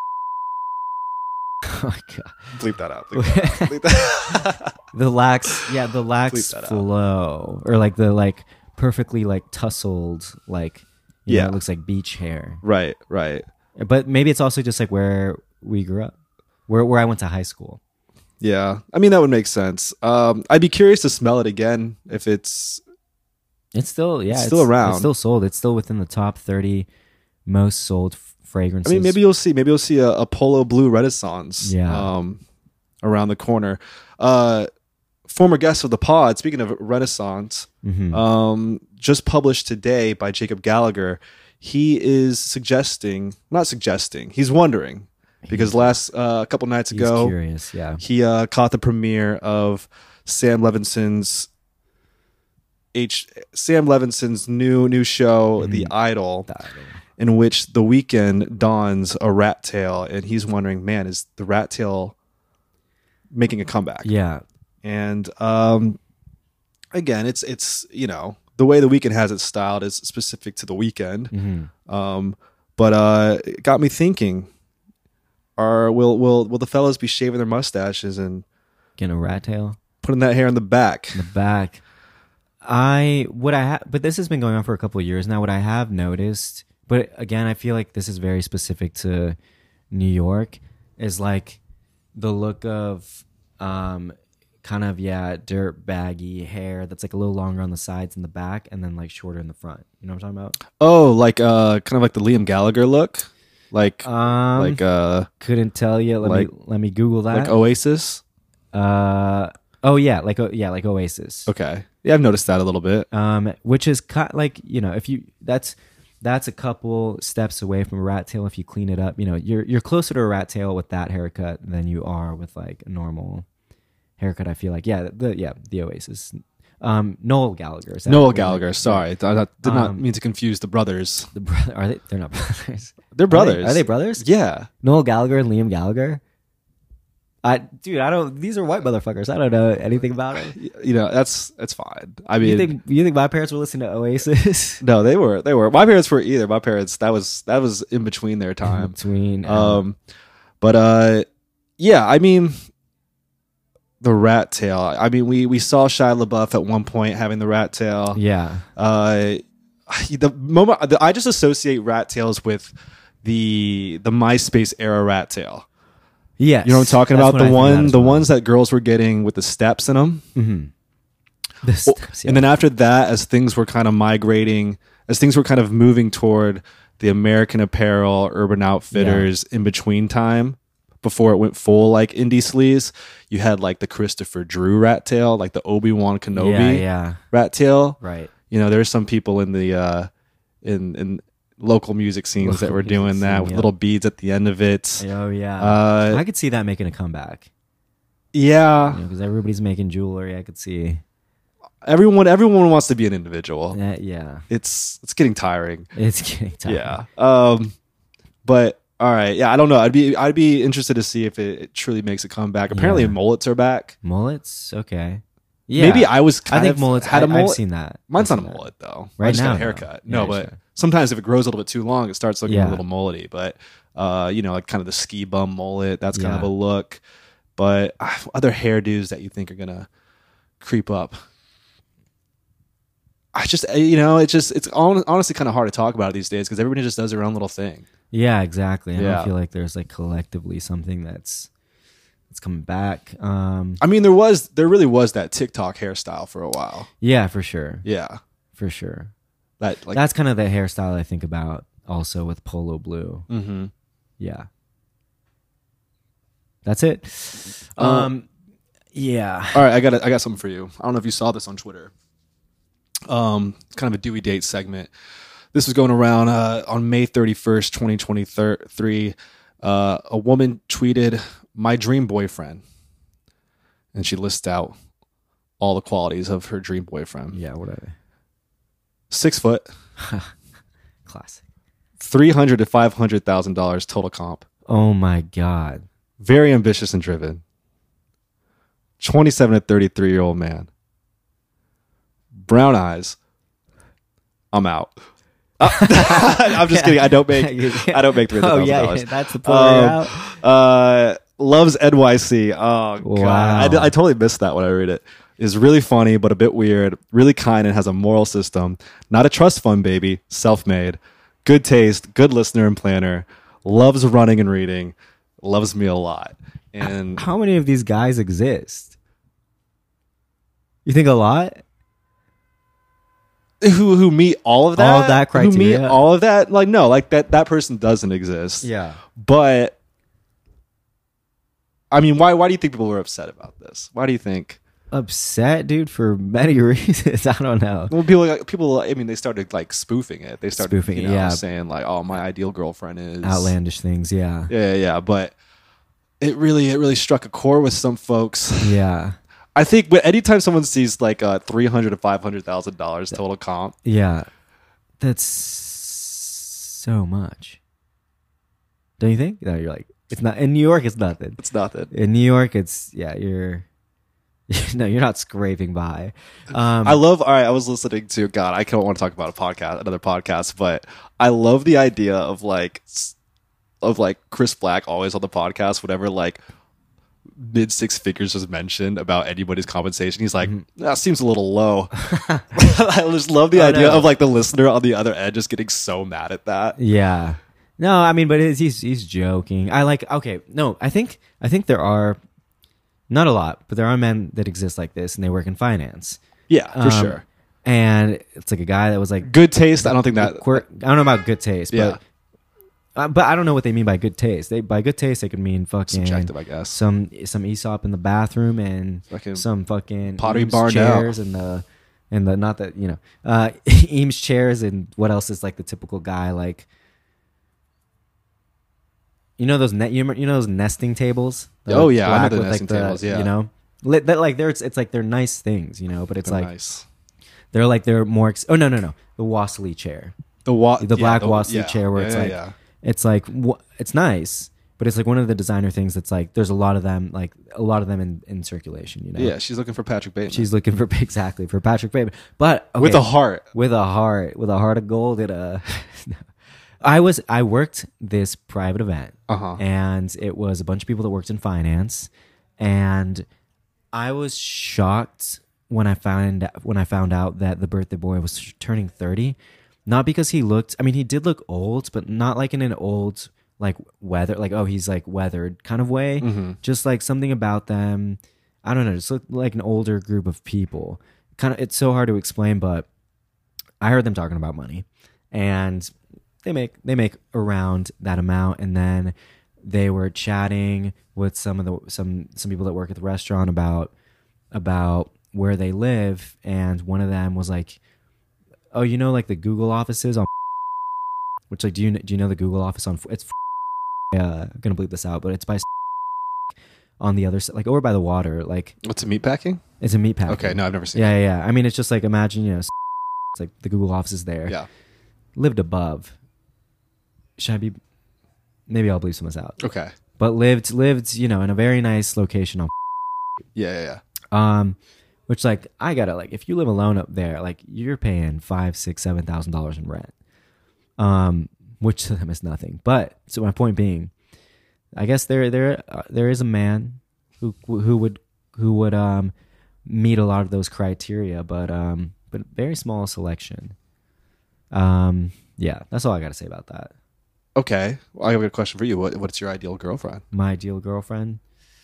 Oh my god. Bleep that out. Bleep that out. Bleep that. The lax, yeah, the lax Bleep that out. flow, or like the like perfectly like tussled, like you Yeah. know, it looks like beach hair. Right. Right. But maybe it's also just like where we grew up, where where I went to high school. Yeah. I mean, that would make sense. Um, I'd be curious to smell it again if it's. It's still yeah, It's still around. It's still sold. It's still within the top thirty most sold f- I fragrances. mean, maybe you'll see. Maybe you'll see a, a Polo Blue Renaissance. Yeah. Um, around the corner. Uh, former guest of the pod. Speaking of Renaissance, Mhm. um, just published today by Jacob Gallagher. He is suggesting, not suggesting. He's wondering because last uh, a couple nights He's ago, curious, yeah. he uh, caught the premiere of Sam Levinson's H Sam Levinson's new new show, The Idol, in which The Weeknd dons a rat tail, and he's wondering, man, is the rat tail making a comeback? Yeah, And um, again, it's it's you know the way The Weeknd has it styled is specific to The Weeknd. hmm Um, but uh, it got me thinking: Are will will will the fellas be shaving their mustaches and getting a rat tail putting that hair in the back? in the back. I what I ha- but this has been going on for a couple of years now. What I have noticed, but again, I feel like this is very specific to New York, is like the look of um kind of yeah dirt baggy hair that's like a little longer on the sides and the back, and then like shorter in the front. You know what I'm talking Oh, like uh, kind of like the Liam Gallagher look, like about? Um, like uh, couldn't tell you. Let like- me let me Google that. like Oasis. uh oh yeah, like O- yeah like Oasis. Okay, yeah, I've noticed that a little bit. Um, which is kind like you know if you that's that's a couple steps away from a rat tail if you clean it up. You know you're you're closer to a rat tail with that haircut than you are with like a normal haircut. I feel like yeah the yeah the Oasis. Um, Noel Gallagher. Is that Noel what- Gallagher. Sorry, I, I did not Um, mean to confuse the brothers. The brother are they? They're not brothers. They're brothers. Are they, are they brothers? Yeah. Noel Gallagher and Liam Gallagher. I dude, I don't. These are white motherfuckers. I don't know anything about it. You know, that's that's fine. I mean, You think you think my parents were listening to Oasis? no, they were they were. My parents were either. My parents that was that was in between their In time. between. Um, Um, but uh, yeah, I mean, the rat tail. I mean, we we saw Shia LaBeouf at one point having the rat tail. yeah. Uh, the moment the, I just associate rat tails with the the MySpace era rat tail. Yes. You know what I'm talking That's about? what The I think one, that as the well. ones that girls were getting with the steps in them. Mhm. The steps, yeah. And then after that, as things were kind of migrating, as things were kind of moving toward the American Apparel, Urban Outfitters in between time, before it went full like indie sleaze, you had like the Christopher Drew rat tail, like the Obi-Wan Kenobi yeah, yeah. rat tail. Right. You know, there's some people in the uh, in in local music scenes Local that were music doing that scene, with yeah. little beads at the end of it. Oh yeah. Uh, I could see that making a comeback. Yeah, Because everybody's making jewelry. I could see. everyone everyone wants to be an individual. Yeah, yeah. It's it's getting tiring. It's getting tired. Yeah. Um, but all right. Yeah, I don't know. I'd be I'd be interested to see if it, it truly makes a comeback. Apparently, Yeah. mullets are back. Mullets. Okay. Yeah. Maybe I was. Kind I think of mullets. had a I, mullet. I've seen that. Mine's I've not a seen that. mullet though. Right I just got now, a no. haircut. Yeah, No, you but should. sometimes if it grows a little bit too long, it starts looking Yeah. a little mullety. But uh, you know, like kind of the ski bum mullet. That's kind Yeah. of a look. But uh, other hairdos that you think are gonna creep up. I just, uh, you know, it's just, it's hon- honestly kind of hard to talk about it these days because everybody just does their own little thing. Yeah, exactly. I Yeah. don't feel like there's like collectively something that's that's coming back. Um, I mean, there was, there really was that TikTok hairstyle for a while. yeah, for sure, Yeah. for sure. That, like, That's kind of the hairstyle I think about also with Polo Blue. mm-hmm. Yeah, that's it. Uh, Um, yeah. All right, I got, a, I got something for you. I don't know if you saw this on Twitter. Um, it's kind of a Dewey Date segment. This was going around uh, on May thirty-first, twenty twenty-three. Uh, a woman tweeted, "My dream boyfriend," and she lists out all the qualities of her dream boyfriend. Yeah, whatever. Six foot, Classic. three hundred to five hundred thousand dollars total comp. Oh my god. Very ambitious and driven. Twenty-seven to thirty-three year old man. Brown eyes. I'm out. I'm just kidding. I don't make. I don't make three hundred Oh thousand yeah, dollars. that's the point. Um, out. Uh, loves N Y C. Oh god, Wow. I, I totally missed that when I read it. Is really funny but a bit weird. Really kind and has a moral system. Not a trust fund baby. Self-made. Good taste. Good listener and planner. Loves running and reading. Loves me a lot. And How many of these guys exist? You think a lot? who who meet all of that? All of that Who meet criteria? all of that? Like no, like that that person doesn't exist. Yeah. But I mean, why why do you think people were upset about this? Why do you think? Upset, dude, for many reasons. I don't know. Well, people like people. I mean, they started like spoofing it. They started Spoofing you it, know, yeah. saying like, "Oh, my ideal girlfriend is Outlandish things, yeah. Yeah, yeah, yeah. But it really, it really struck a chord with some folks. Yeah. I think, but anytime someone sees like a three hundred to five hundred thousand dollars total comp, Yeah. That's so much. Don't you think? No, you're like, it's not in New York, it's nothing. it's nothing. In New York, it's yeah, you're no, you're not scraping by. Um I love. All right, I was listening to God. I don't want to talk about a podcast, another podcast, but I love the idea of like, s- of like Chris Black always on the podcast. Whenever like mid six figures was mentioned about anybody's compensation, he's like, "That seems a little low." I just love the Oh, idea no. of like the listener on the other end just getting so mad at that. Yeah. No, I mean, but it's, he's he's joking. I like. Okay, no, I think I think there are not a lot, but there are men that exist like this, and they work in finance. Yeah, for Um, sure. And it's like a guy that was like, Good taste. I don't think that. quirk, I don't know about good taste, Yeah. but uh, but I don't know what they mean by good taste. They by good taste, they could mean fucking Subjective, I guess. some some Aesop in the bathroom and Fucking some fucking Pottery Eames barn chairs and the and the not that you know uh, Eames chairs and what else is like the typical guy like. You know those net. You know, you know those nesting tables. They're, Oh, like, yeah, I know black the with, nesting tables, yeah. you know, Li- that like they're it's, it's like they're nice things, you know, but it's They're like nice. they're like they're more. Ex- oh no no no, the Wassley chair, The wa- the yeah, black the- Wassley yeah, chair where yeah, it's yeah, like yeah. it's like wh- it's nice, but it's like one of the designer things that's like there's a lot of them like a lot of them in, in circulation, you know. Yeah, she's looking for Patrick Bateman. She's looking for exactly for Patrick Bateman, but okay, with a heart. with a heart, with a heart of gold. And a, I was I worked this private event, Uh-huh. and it was a bunch of people that worked in finance, and I was shocked when I found when I found out that the birthday boy was turning thirty. Not because he looked, I mean, he did look old, but not like in an old like weather, like oh he's like weathered kind of way. Mm-hmm. Just like something about them, I don't know, just looked like an older group of people. kind of it's so hard to explain, but I heard them talking about money, and they make they make around that amount, and then they were chatting with some of the some some people that work at the restaurant about about where they live, and one of them was like, "Oh, you know, like the Google offices on," which like do you do you know the Google office on? It's uh, I'm gonna bleep this out, but it's by on the other side, like over by the water, like What's a meatpacking? it's a meat pack. Okay, no, I've never seen. Yeah, yeah, yeah. I mean, it's just like imagine you know, it's like the Google office is there. Yeah. Lived above. Should I be? Maybe I'll bleep some of this out. Okay. But lived lived you know in a very nice location on. Yeah, yeah, yeah. Um, which like I gotta like if you live alone up there, like you're paying five, six, seven thousand dollars in rent. Um, which to them is nothing. But so my point being, I guess there there uh, there is a man who who would who would um meet a lot of those criteria, but um but very small selection. Um, yeah, that's all I gotta say about that. Okay. Well, I have a question for you. What What's your ideal girlfriend? My ideal girlfriend.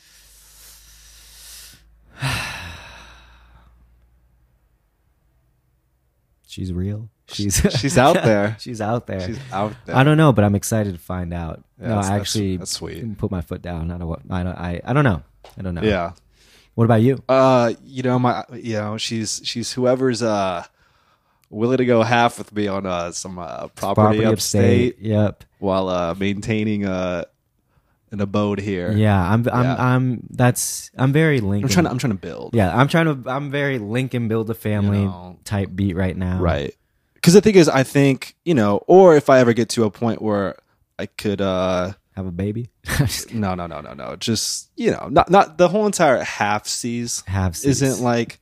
She's real. She's She's out there. She's out there. She's out there. I don't know, but I'm excited to find out. Yeah, no, that's- I that's- actually that's sweet. put my foot down. I don't. what- I don't. I, I don't know. I don't know. Yeah. What about you? Uh, you know my, you know she's she's whoever's uh willing to go half with me on uh some uh, property, upstate, Yep. while uh maintaining uh an abode here. Yeah. I'm. I'm. Yeah. I'm. That's. I'm very I'm Lincoln. trying to I'm trying to build. yeah. I'm trying to. I'm very Lincoln build a family You know. type beat right now. Right. Because the thing is, I think you know, or if I ever get to a point where I could uh Have a baby. Just kidding. no no no no no just you know not not the whole entire half seas Have seats. isn't like.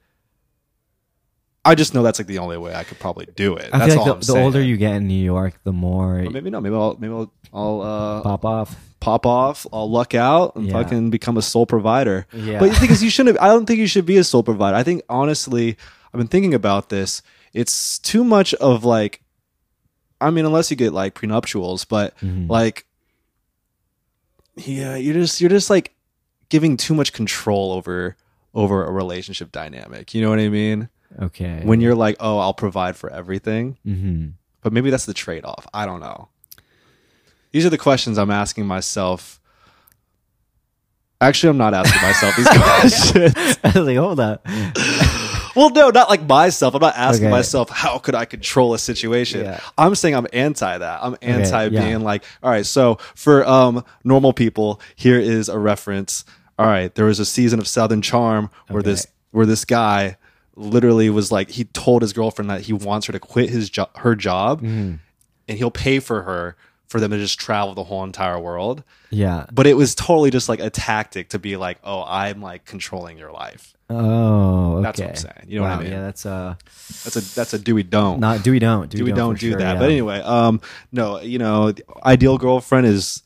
I just know that's like the only way I could probably do it. I That's feel all like I'm the, the saying. older you get in New York, the more Or maybe no. Maybe I'll maybe I'll I'll uh, pop off. pop off. I'll luck out and Yeah. fucking become a sole provider. Yeah. But the thing is, you shouldn't. I don't think you should be a sole provider. I think honestly, I've been thinking about this. It's too much of like. I mean, unless you get like prenuptials, but Mhm. like, yeah, you're just you're just like giving too much control over over a relationship dynamic. You know what I mean? Okay. When you're like, oh, I'll provide for everything. Mm-hmm. But maybe that's the trade-off. I don't know. These are the questions I'm asking myself. Actually, I'm not asking myself these questions. I was like, hold up. Well, no, not like myself. I'm not asking Okay. myself, how could I control a situation? Yeah. I'm saying I'm anti that. I'm anti yeah. being like, all right, so for um normal people, here is a reference. All right, there was a season of Southern Charm where Okay. this where this guy literally was like, he told his girlfriend that he wants her to quit his jo- her job, Mm-hmm. and he'll pay for her for them to just travel the whole entire world. Yeah. But it was totally just like a tactic to be like, oh, I'm like controlling your life. Oh, okay. That's what I'm saying. You know what I Wow, mean? Yeah, that's uh, That's a that's a do we don't. not do we don't do we don't, don't for do sure, that. yeah. But anyway, um, no, you know, the ideal girlfriend is,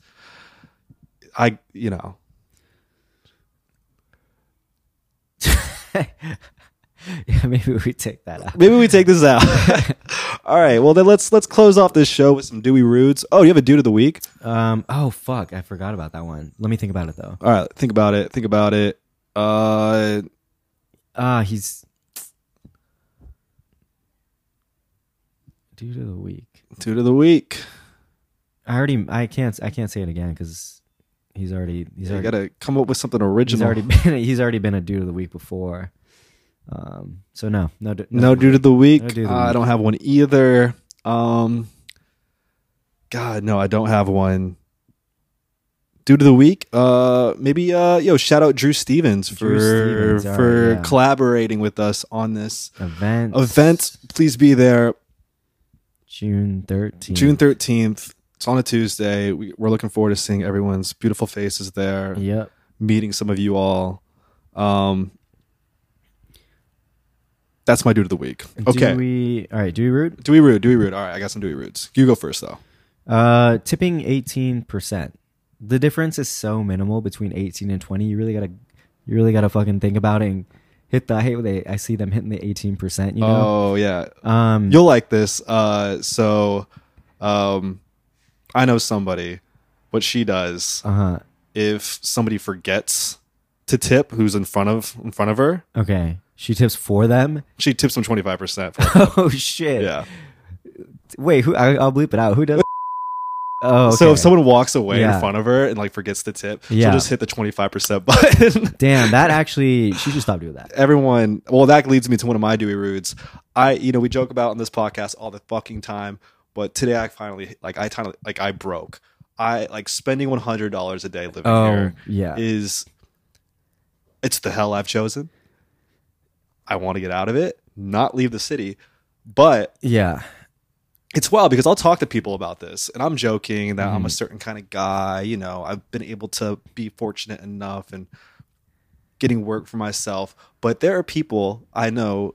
I, you know, yeah, maybe we take that out. maybe we take this out. All right, well then let's let's close off this show with some Dewey Rudes. Oh, you have a dude of the week? Um. Oh fuck, I forgot about that one. Let me think about it though. All right, think about it. Think about it. Uh, Ah, he's dude of the week. dude of the week. I already. I can't. I can't say it again because he's already. He's You already. gotta come up with something He's original. already been. He's already been a dude of the week before. Um. So no. No. du- No dude of the week. No dude of the Uh, I week. don't have one either. Um, God, no, I don't have one. Dude of the week. Uh, maybe. Uh, yo, shout out Drew Stevens for Drew Stevens, all for right, yeah. collaborating with us on this event. event. Please be there June thirteenth. June thirteenth. It's on a Tuesday. We, we're looking forward to seeing everyone's beautiful faces there. Yep. Meeting some of you all. Um, that's my dude of the week. Okay. Do we? All right. Do we root? Dewey Rude, Dewey Rude. All right, I got some Dewey Rudes. You go first, though. Uh, tipping eighteen percent. The difference is so minimal between eighteen and twenty. You really gotta, you really gotta fucking think about it and hit the. I hate when they. I see them hitting the eighteen percent. You know. Oh yeah, Um. you'll like this. Uh, so, um, I know somebody. What she does Uh huh. if somebody forgets to tip, who's in front of in front of her, Okay. She tips for them. She tips them twenty-five percent. Oh shit. Yeah. Wait, who? I, I'll bleep it out. Who does? Oh, okay. So if someone walks away Yeah. in front of her and like forgets the tip, Yeah. she'll just hit the twenty-five percent button. Damn, that actually, she should stop doing that. Everyone, well, that leads me to one of my Dewey Rudes. I, you know, we joke about on this podcast all the fucking time, but today I finally, like, I kind of, like, I broke. I, like, spending one hundred dollars a day living Oh, here yeah. is, it's the hell I've chosen. I want to get out of it, not leave the city, but Yeah. it's wild because I'll talk to people about this and I'm joking that Mm-hmm. I'm a certain kind of guy. You know, I've been able to be fortunate enough and getting work for myself. But there are people I know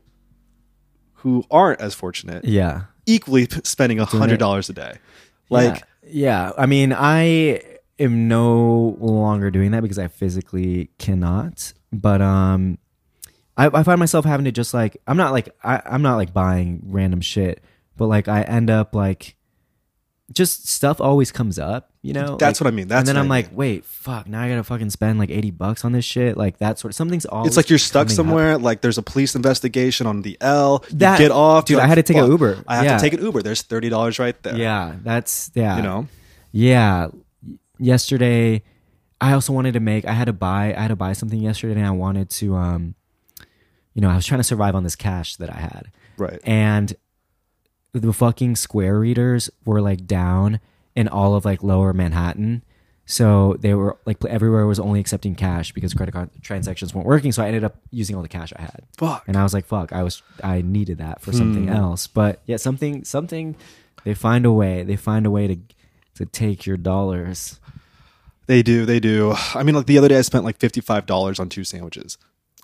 who aren't as fortunate, Yeah. equally p- spending one hundred dollars a day. Like, yeah. yeah. I mean, I am no longer doing that because I physically cannot. But um, I, I find myself having to just like, I'm not like, I, I'm not like buying random shit, but like I end up like, just stuff always comes up, you know? that's like, what I mean. That's and then what I'm I like, mean. wait, fuck, now I gotta fucking spend like eighty bucks on this shit. Like that sort of, something's always It's like you're stuck coming up. somewhere. Like there's a police investigation on the L. You That- get off. dude, you're I like, had to take an "Fuck, Uber." I have Yeah. to take an Uber. There's thirty dollars right there. Yeah, that's, yeah. You know? Yeah. Yesterday, I also wanted to make, I had to buy, I had to buy something yesterday and I wanted to, um, you know, I was trying to survive on this cash that I had. Right. And the fucking Square readers were like down in all of like lower Manhattan. So they were like everywhere was only accepting cash because credit card transactions weren't working. So I ended up using all the cash I had. Fuck. And I was like, fuck, I was, I needed that for something else. But yeah, something, something, they find a way, they find a way to, to take your dollars. They do. They do. I mean, like the other day I spent like fifty-five dollars on two sandwiches.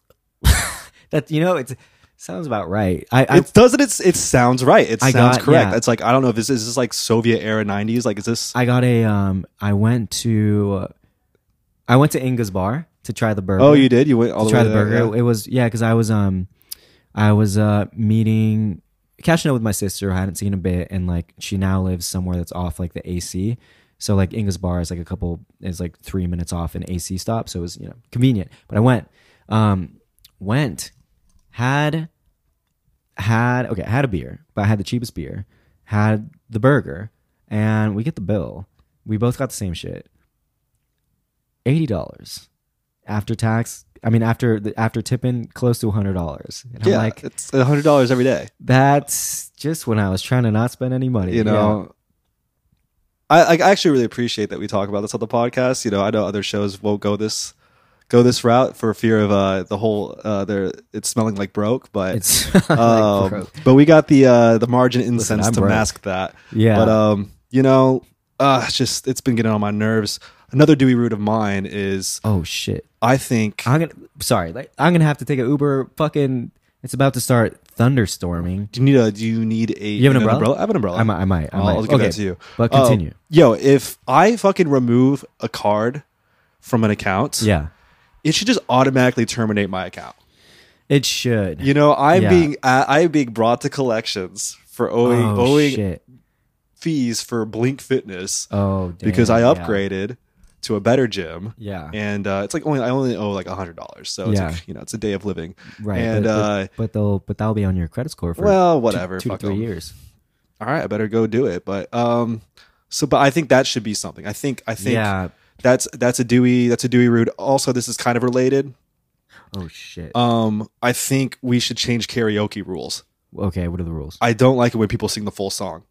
That, you know, it sounds about right. I, I It doesn't. It's it sounds right. It I sounds got- correct. yeah. It's like I don't know if this is this like Soviet era nineties. Like is this? I got a, um, I went to, I went to Inga's bar to try the burger. Oh, you did. You went all to the try way the there, burger. yeah. It was, yeah, because I was, um, I was, uh, meeting, catching up with my sister who I hadn't seen in a bit. And like, she now lives somewhere that's off like the A C. So like Inga's bar is like a couple, is like three minutes off an A C stop. So it was, you know, convenient. But I went, um, went, had, had, okay, I had a beer, but I had the cheapest beer, had the burger, and we get the bill. We both got the same shit. eighty dollars after tax. I mean, after the, after tipping, close to one hundred dollars. And Yeah, I'm like, it's a hundred dollars every day. that's just when I was trying to not spend any money. You know. I, I actually really appreciate that we talk about this on the podcast. You know, I know other shows won't go this go this route for fear of uh, the whole uh, there it's smelling like broke, but It's like, um, bro. but we got the uh, the margin incense I'm to broke. mask that. Yeah. But um, you know, uh, it's just it's been getting on my nerves. Another Dewey root of mine is Oh shit! I think I'm gonna sorry, like I'm gonna have to take an Uber. Fucking, it's about to start thunderstorming. do you need a do you need a You have an umbrella? I have an umbrella. I might, I might, I I'll, might. I'll give okay, that to you. But Uh, continue. yo, if I fucking remove a card from an account, yeah, it should just automatically terminate my account. it should. You know, I'm Yeah. being I, I'm being brought to collections for owing oh owing shit! fees for Blink Fitness Oh, damn, because I yeah. upgraded to a better gym. Yeah. And uh, it's like only I only owe like a hundred dollars, so it's Yeah. like, you know it's a day of living. Right, And but, uh, but, but they'll but that'll be on your credit score for well, two- whatever, two, fuck to three 'em. years. all right, I better go do it. But um, so but I think that should be something. I think I think Yeah. that's that's a Dewey that's a Dewey root. Also, this is kind of related. Oh shit. Um, I think we should change karaoke rules. Okay, what are the rules? I don't like it when people sing the full song.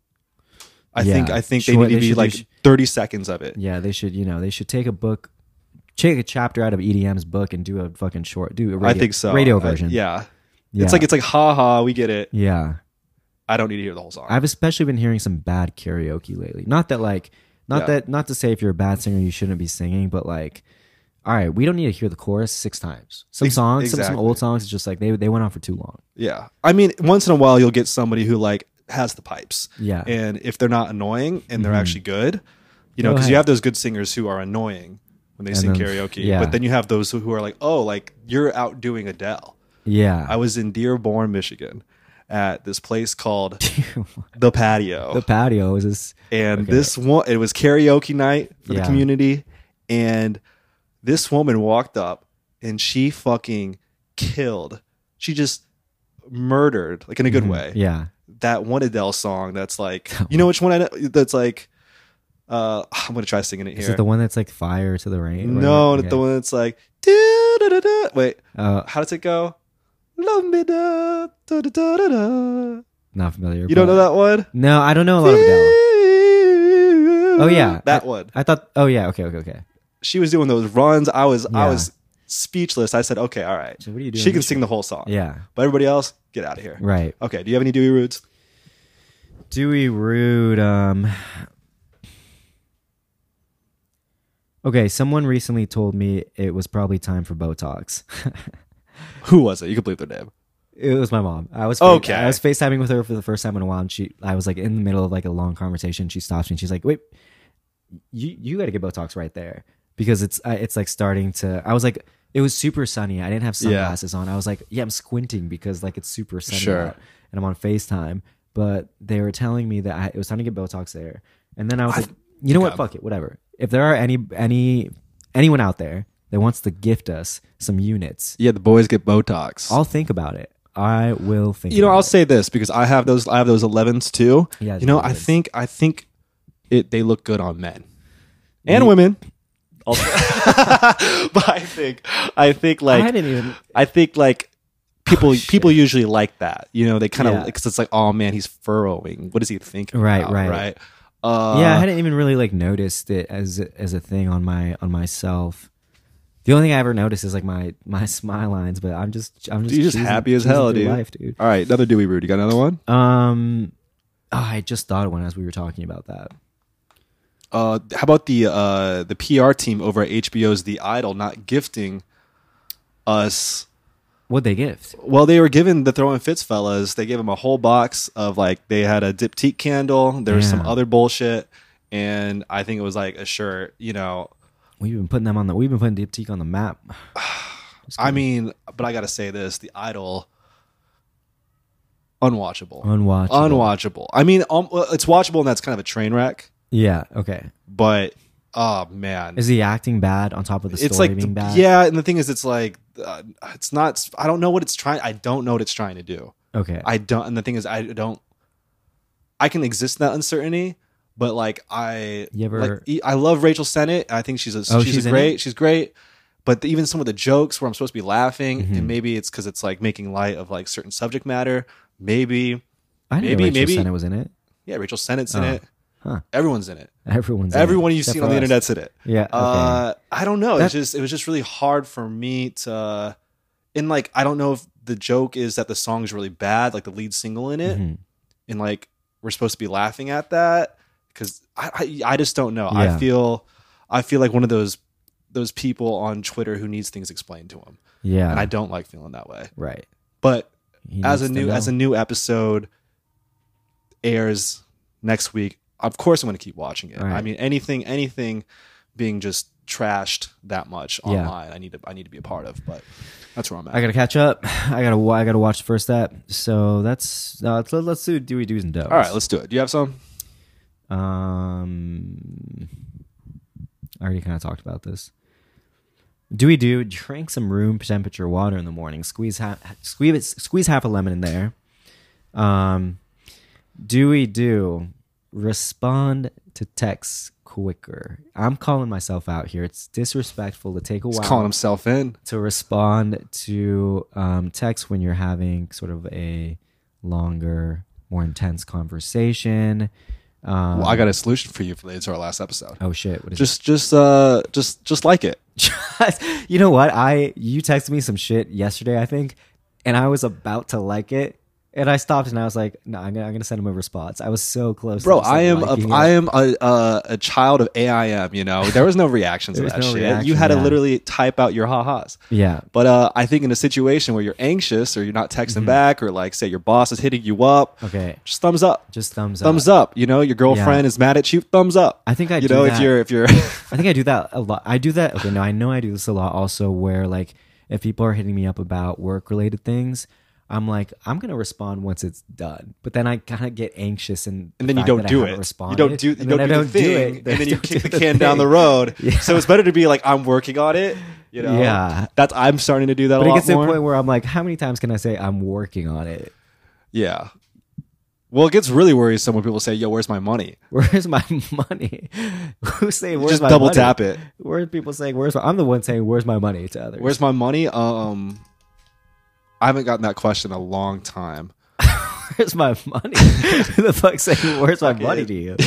I Yeah. think I think they Short- need to they be should like do sh- thirty seconds of it. Yeah, they should. You know, they should take a book, take a chapter out of E D M's book, and do a fucking short. Do a radio, I think so. radio I- version. yeah. Yeah. It's like it's like ha ha, we get it. yeah. I don't need to hear the whole song. I've especially been hearing some bad karaoke lately. Not that like, not Yeah. that, not to say if you're a bad singer you shouldn't be singing, but like, all right, we don't need to hear the chorus six times. Some Ex- songs, some, some exactly. old songs, it's just like they they went on for too long. yeah. I mean, once in a while you'll get somebody who like has the pipes. Yeah. And if they're not annoying and they're Mhm. actually good, you know, Go because you ahead. have those good singers who are annoying when they And sing then- karaoke. yeah. But then you have those who are like, oh, like you're outdoing Adele. Yeah. I was in Dearborn, Michigan at this place called The Patio. the patio is this. And Okay. this one, it was karaoke night for the Yeah. community. And this woman walked up and she fucking killed she just murdered, like in a good Mhm. way, Yeah. that one Adele song that's like, you know which one I know? That's like, uh, I'm gonna try singing it Is here. it the one that's like fire to the rain? or No, whatever? not the one that's like, "Do-do-do-do." Wait, Uh, how does it go? Love me, da, da, da, da, da, da. not familiar. You don't know but- that one? No, I don't know a lot of Adele. Oh yeah, that I, one. I thought. Oh yeah. Okay. Okay. Okay. She was doing those runs. I was, I Yeah. was speechless. I said, okay, all right. So what are you doing? She can this sing year? the whole song. Yeah. But everybody else, get out of here. Right. Okay. Do you have any Dewey Rudes? Dewey Rude. Um. Okay. Someone recently told me it was probably time for Botox. Who was it? You can believe their name. It was my mom. I was Okay. I was FaceTiming with her for the first time in a while, and she I was like in the middle of like a long conversation. She stops me and she's like, "Wait, you you got to get Botox right there because it's uh, it's like starting to." I was like, it was super sunny. I didn't have sunglasses on. I was like, yeah, I'm squinting because like it's super sunny Sure. out, and I'm on FaceTime. But they were telling me that I, it was time to get Botox there, and then I was I- like, you know what? okay. Fuck it, whatever. If there are any any anyone out there that wants to gift us some units, Yeah, the boys get Botox. I'll think about it. I will think. you know, about I'll it. say this because I have those. I have those elevens too. Yeah, You know, they're I good. think I think it. They look good on men and You- women. Also. But I think I think like I didn't even. I think like people Oh, shit. people usually like that. You know, they kind of Yeah. because it's like, oh man, he's furrowing. What is he thinking? Right, about, right. right. Uh, Yeah, I hadn't even really like noticed it as a- as a thing on my on myself. The only thing I ever noticed is like my my smile lines, but I'm just I'm just You're just choosing- happy as choosing hell, through dude. Life, dude. All right, another Dewey Rude. You got another one? Um, oh, I just thought of one as we were talking about that. Uh, how about the uh, the P R team over at H B O's The Idol not gifting us? What'd they gift? Well, they were given the Throwing Fits fellas. They gave them a whole box of like they had a Diptyque candle. There was some Yeah. other bullshit, and I think it was like a shirt. You know, We've been putting them on the. We've been putting Diptyque on the map. Just I kidding. mean, but I gotta say this: The Idol, unwatchable, unwatchable. unwatchable. I mean, um, well, it's watchable, and that's kind of a train wreck. Yeah. Okay. But oh man, Is the acting bad on top of the story it's like being the- bad? yeah. And the thing is, it's like uh, it's not. I don't know what it's trying. I don't know what it's trying to do. Okay. I don't. And the thing is, I don't. I can exist in that uncertainty, but like I, You ever- like, e- I love Rachel Sennett. I think she's a Oh, she's, she's a in great. it? She's great. But the, even some of the jokes where I'm supposed to be laughing, Mhm. and maybe it's because it's like making light of like certain subject matter. Maybe, I didn't maybe- know Rachel maybe- Sennett was in it. yeah, Rachel Sennett's in Oh, it. huh. Everyone's in it. Everyone's in Everyone it, you've except seen for on the us. internet's in it. Yeah. Okay. Uh, I don't know. That- It's just it was just really hard for me to, and like I don't know if the joke is that the song's really bad, like the lead single in it, Mhm. and like we're supposed to be laughing at that because I, I I just don't know. Yeah. I feel I feel like one of those those people on Twitter who needs things explained to him, Yeah. and I don't like feeling that way. right. But He as a needs to new know. as a new episode airs next week, of course I'm going to keep watching it. Right. I mean, anything anything being just trashed that much Yeah. online, I need to I need to be a part of. But that's where I'm at. I gotta catch up. I gotta. wa- I gotta watch the first step. So that's uh, let's, let's do Dewey Do's and Don'ts. All right, let's do it. Do you have some? Um, I already kind of talked about this. Dewey Do drink some room temperature water in the morning. Squeeze half. Squeeze squeeze half a lemon in there. Um, Dewey Do respond to texts quicker. I'm calling myself out here. It's disrespectful to take a He's while calling himself in. to respond to um, text when you're having sort of a longer, more intense conversation. Um, Well, I got a solution for you for the to our last episode. oh shit! What is Just just uh just just like it. it? You know what? I you texted me some shit yesterday, I think, and I was about to like it, and I stopped and I was like, no, I'm gonna, I'm gonna send him a response. I was so close, Bro, to just, I like, am liking a, it. I am a, a a child of A I M. You know, there was no reactions to There that was no shit. reaction, you had to yeah. literally type out your ha-has. Yeah, But uh, I think in a situation where you're anxious or you're not texting Mm-hmm. back, or like say your boss is hitting you up, okay, just thumbs up, just thumbs up. thumbs up. You know, your girlfriend Yeah. is mad at you, thumbs up. I think I you do know that. if you're if you're I think I do that a lot. I do that. Okay, no, I know I do this a lot also where like if people are hitting me up about work related things, I'm like, I'm gonna respond once it's done, but then I kind of get anxious and and then you don't do it. You don't do you don't, do, don't the thing, do it. And then you kick the can down the road. Yeah. So it's better to be like, I'm working on it. You know, yeah. That's I'm starting to do that. But a it lot gets to more. the point where I'm like, how many times can I say I'm working on it? Yeah. Well, it gets really worrisome when people say, "Yo, where's my money? Where's my money?" Who's saying, "Where's Just my double money?" tap it. Where's people saying, "Where's my?" I'm the one saying, "Where's my money?" to others. Where's my money? Um, I haven't gotten that question in a long time. Where's my money? Who the fuck saying, "Where's my money?" to you?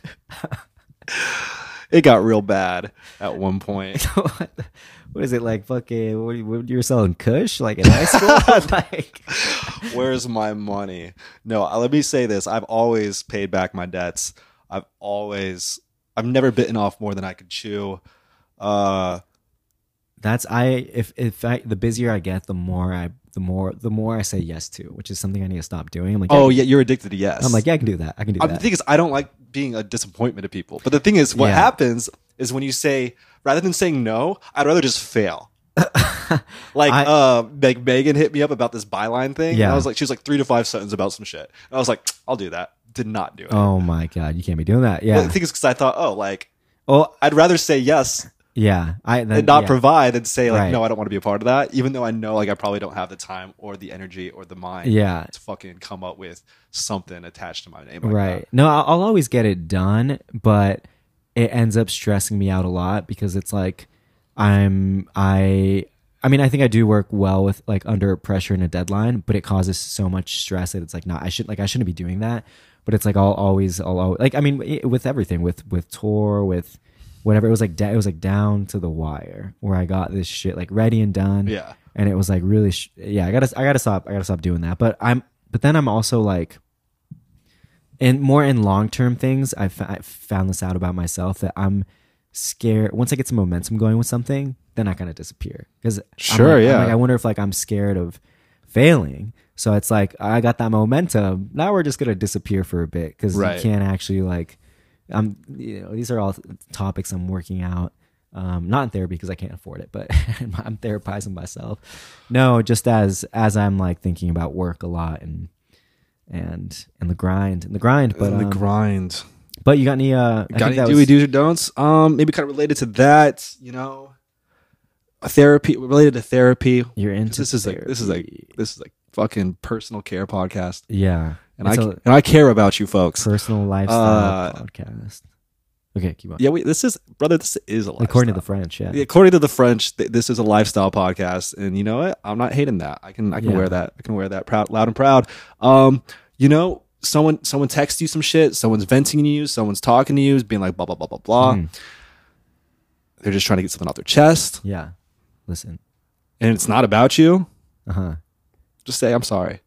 It got real bad at one point. What is it like? Fucking, what, what, you were selling Kush like in high school? Like, where's my money? No, let me say this: I've always paid back my debts. I've always, I've never bitten off more than I could chew. Uh, That's I. If if I, the busier I get, the more I, the more the more I say yes to, which is something I need to stop doing. I'm like, oh yeah, you're addicted to yes. I'm like, yeah, I can do that. I can do um, that. The thing is, I don't like being a disappointment to people. But the thing is, what Yeah. happens is when you say, rather than saying no, I'd rather just fail. Like, I- uh, like Megan hit me up about this byline thing. And Yeah. I was like, she was like three to five sentences about some shit. And I was like, I'll do that. Did not do it. Oh my god, you can't be doing that. But Yeah. the thing is, because I thought, oh, like, Oh I'd rather say yes yeah. I then, and not yeah. provide than say like, Right. no, I don't want to be a part of that. Even though I know like I probably don't have the time or the energy or the mind Yeah. to fucking come up with something attached to my name. Like Right. that. No, I'll I'll always get it done, but it ends up stressing me out a lot because it's like I'm I I mean, I think I do work well with like under pressure and a deadline, but it causes so much stress that it's like, not, I should like, I shouldn't be doing that. But it's like, I'll always, I'll always, like, I mean, i- with everything, with, with tour, with whatever, it was like, da- it was like down to the wire where I got this shit like ready and done. Yeah. And it was like really, sh- yeah, I gotta, I gotta stop, I gotta stop doing that. But I'm, but then I'm also like, and more in long-term things, I f- I found this out about myself that I'm scared. Once I get some momentum going with something, then I kind of disappear. Because Sure, like, yeah. I'm like, I wonder if like I'm scared of failing. So it's like I got that momentum. Now we're just gonna disappear for a bit because Right. you can't actually like. I'm. You know, these are all topics I'm working out. Um, not in therapy because I can't afford it, but I'm therapizing myself. No, just as as I'm like thinking about work a lot and and and the grind and the grind. But And the um, grind. but you got any? Uh, I Got think any that do we was- do's or don'ts? Um, maybe kind of related to that, you know, therapy related to therapy. You're into This is like this is like therapy. this is like fucking personal care podcast, Yeah, and I it's and a I care about you folks. personal lifestyle Uh, podcast. Okay, keep on. Yeah, wait, this is brother. This is a lifestyle. According to the French, yeah. Yeah, according to the French, th- this is a lifestyle podcast, and you know what? I'm not hating that. I can I can Yeah. wear that. I can wear that proud, loud and proud. Um, you know, someone someone texts you some shit. Someone's venting to you. Someone's talking to you, being like blah blah blah blah blah. Mhm. They're just trying to get something off their chest, Yeah. Listen. and it's not about you. Uh huh. Just say I'm sorry.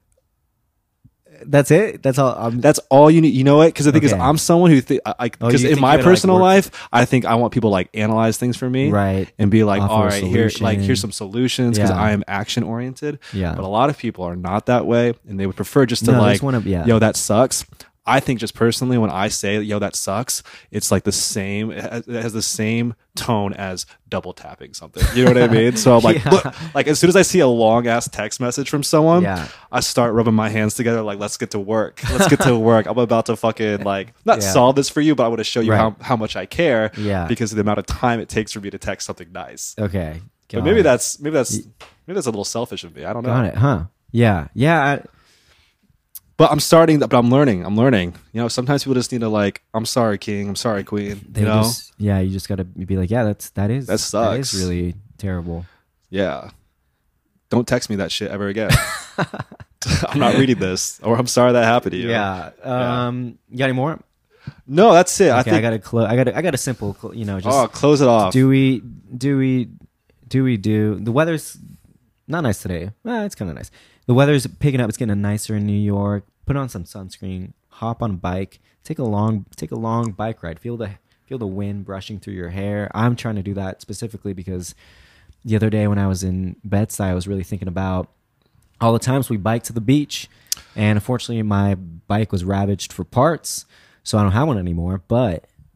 That's it. That's all. Um, That's all you need. You know what? Because the thing is, Okay. I'm someone who think I Oh, because you in think my you're gonna, like, personal work- life, I think I want people to, like analyze things for me, right. and be like, Offer all a right, here, like solution. here's some solutions because Yeah. I am action oriented. Yeah. But a lot of people are not that way, and they would prefer just to No, like, just wanna- yeah. yo, that sucks. I think just personally, when I say, yo, that sucks, it's like the same, it has, it has the same tone as double tapping something. You know what I mean? So I'm like, Yeah. look, like as soon as I see a long ass text message from someone, Yeah. I start rubbing my hands together, like, let's get to work. Let's get to work. I'm about to fucking like, not Yeah. solve this for you, but I want to show you Right. how, how much I care Yeah. because of the amount of time it takes for me to text something nice. Okay. But Got maybe it. that's, maybe that's, maybe that's a little selfish of me. I don't know. Got it, huh? Yeah. Yeah. I, But I'm starting, but I'm learning. I'm learning. You know, sometimes people just need to like, I'm sorry, king. I'm sorry, queen. they you know? just, yeah, you just gotta be like, yeah, that's that is That That is sucks. really terrible. Yeah. Don't text me that shit ever again. I'm not reading this, or I'm sorry that happened to you. Yeah. Um. You got any more? No, that's it. I Okay, think. I got to close. I got. I got a simple. cl- You know, just oh, close it off. do we do we do we do the weather's not nice today. Eh, it's kind of nice. The weather's picking up. It's getting nicer in New York. Put on some sunscreen. Hop on a bike. Take a long take a long bike ride. Feel the feel the wind brushing through your hair. I'm trying to do that specifically because the other day when I was in Bed-Stuy, I was really thinking about all the times we biked to the beach, and unfortunately my bike was ravaged for parts, so I don't have one anymore. But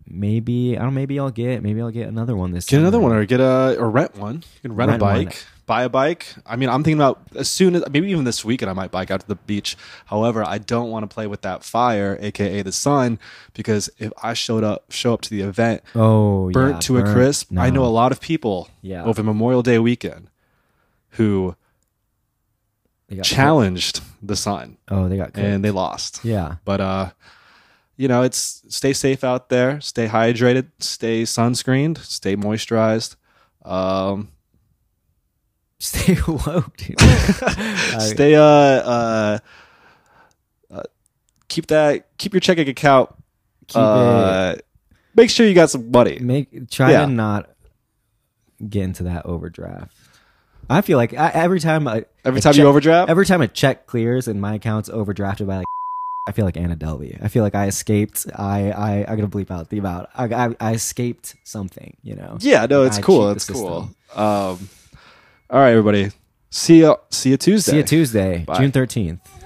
maybe I don't. Maybe I'll get. Maybe I'll get another one this. Get another summer. one or get a or rent one. You can rent, Rent a one. bike, buy a bike. I mean, I'm thinking about as soon as maybe even this weekend I might bike out to the beach. However, I don't want to play with that fire, aka the sun, because if I showed up show up to the event Oh, burnt yeah, to burnt. a crisp, I know No. a lot of people Yeah. over Memorial Day weekend who They got- challenged the sun Oh, they got cooked. and they lost. Yeah. But uh you know, it's stay safe out there, stay hydrated, stay sunscreened, stay moisturized. Um Stay woke, dude. I- stay uh, uh uh keep that keep your checking account keep uh make sure you got some money. it. Make try yeah. to not get into that overdraft. I feel like I, every time I, Every a time check- you overdraft? every time a check clears and my account's overdrafted by like, I feel like Anna Delvey. I feel like I escaped. I I I gotta bleep out the amount. I I, I escaped something. You know. Yeah, no, it's I cool. cheat It's the cool. system. Um all right, everybody. See you see you Tuesday. See you Tuesday, Bye. June thirteenth.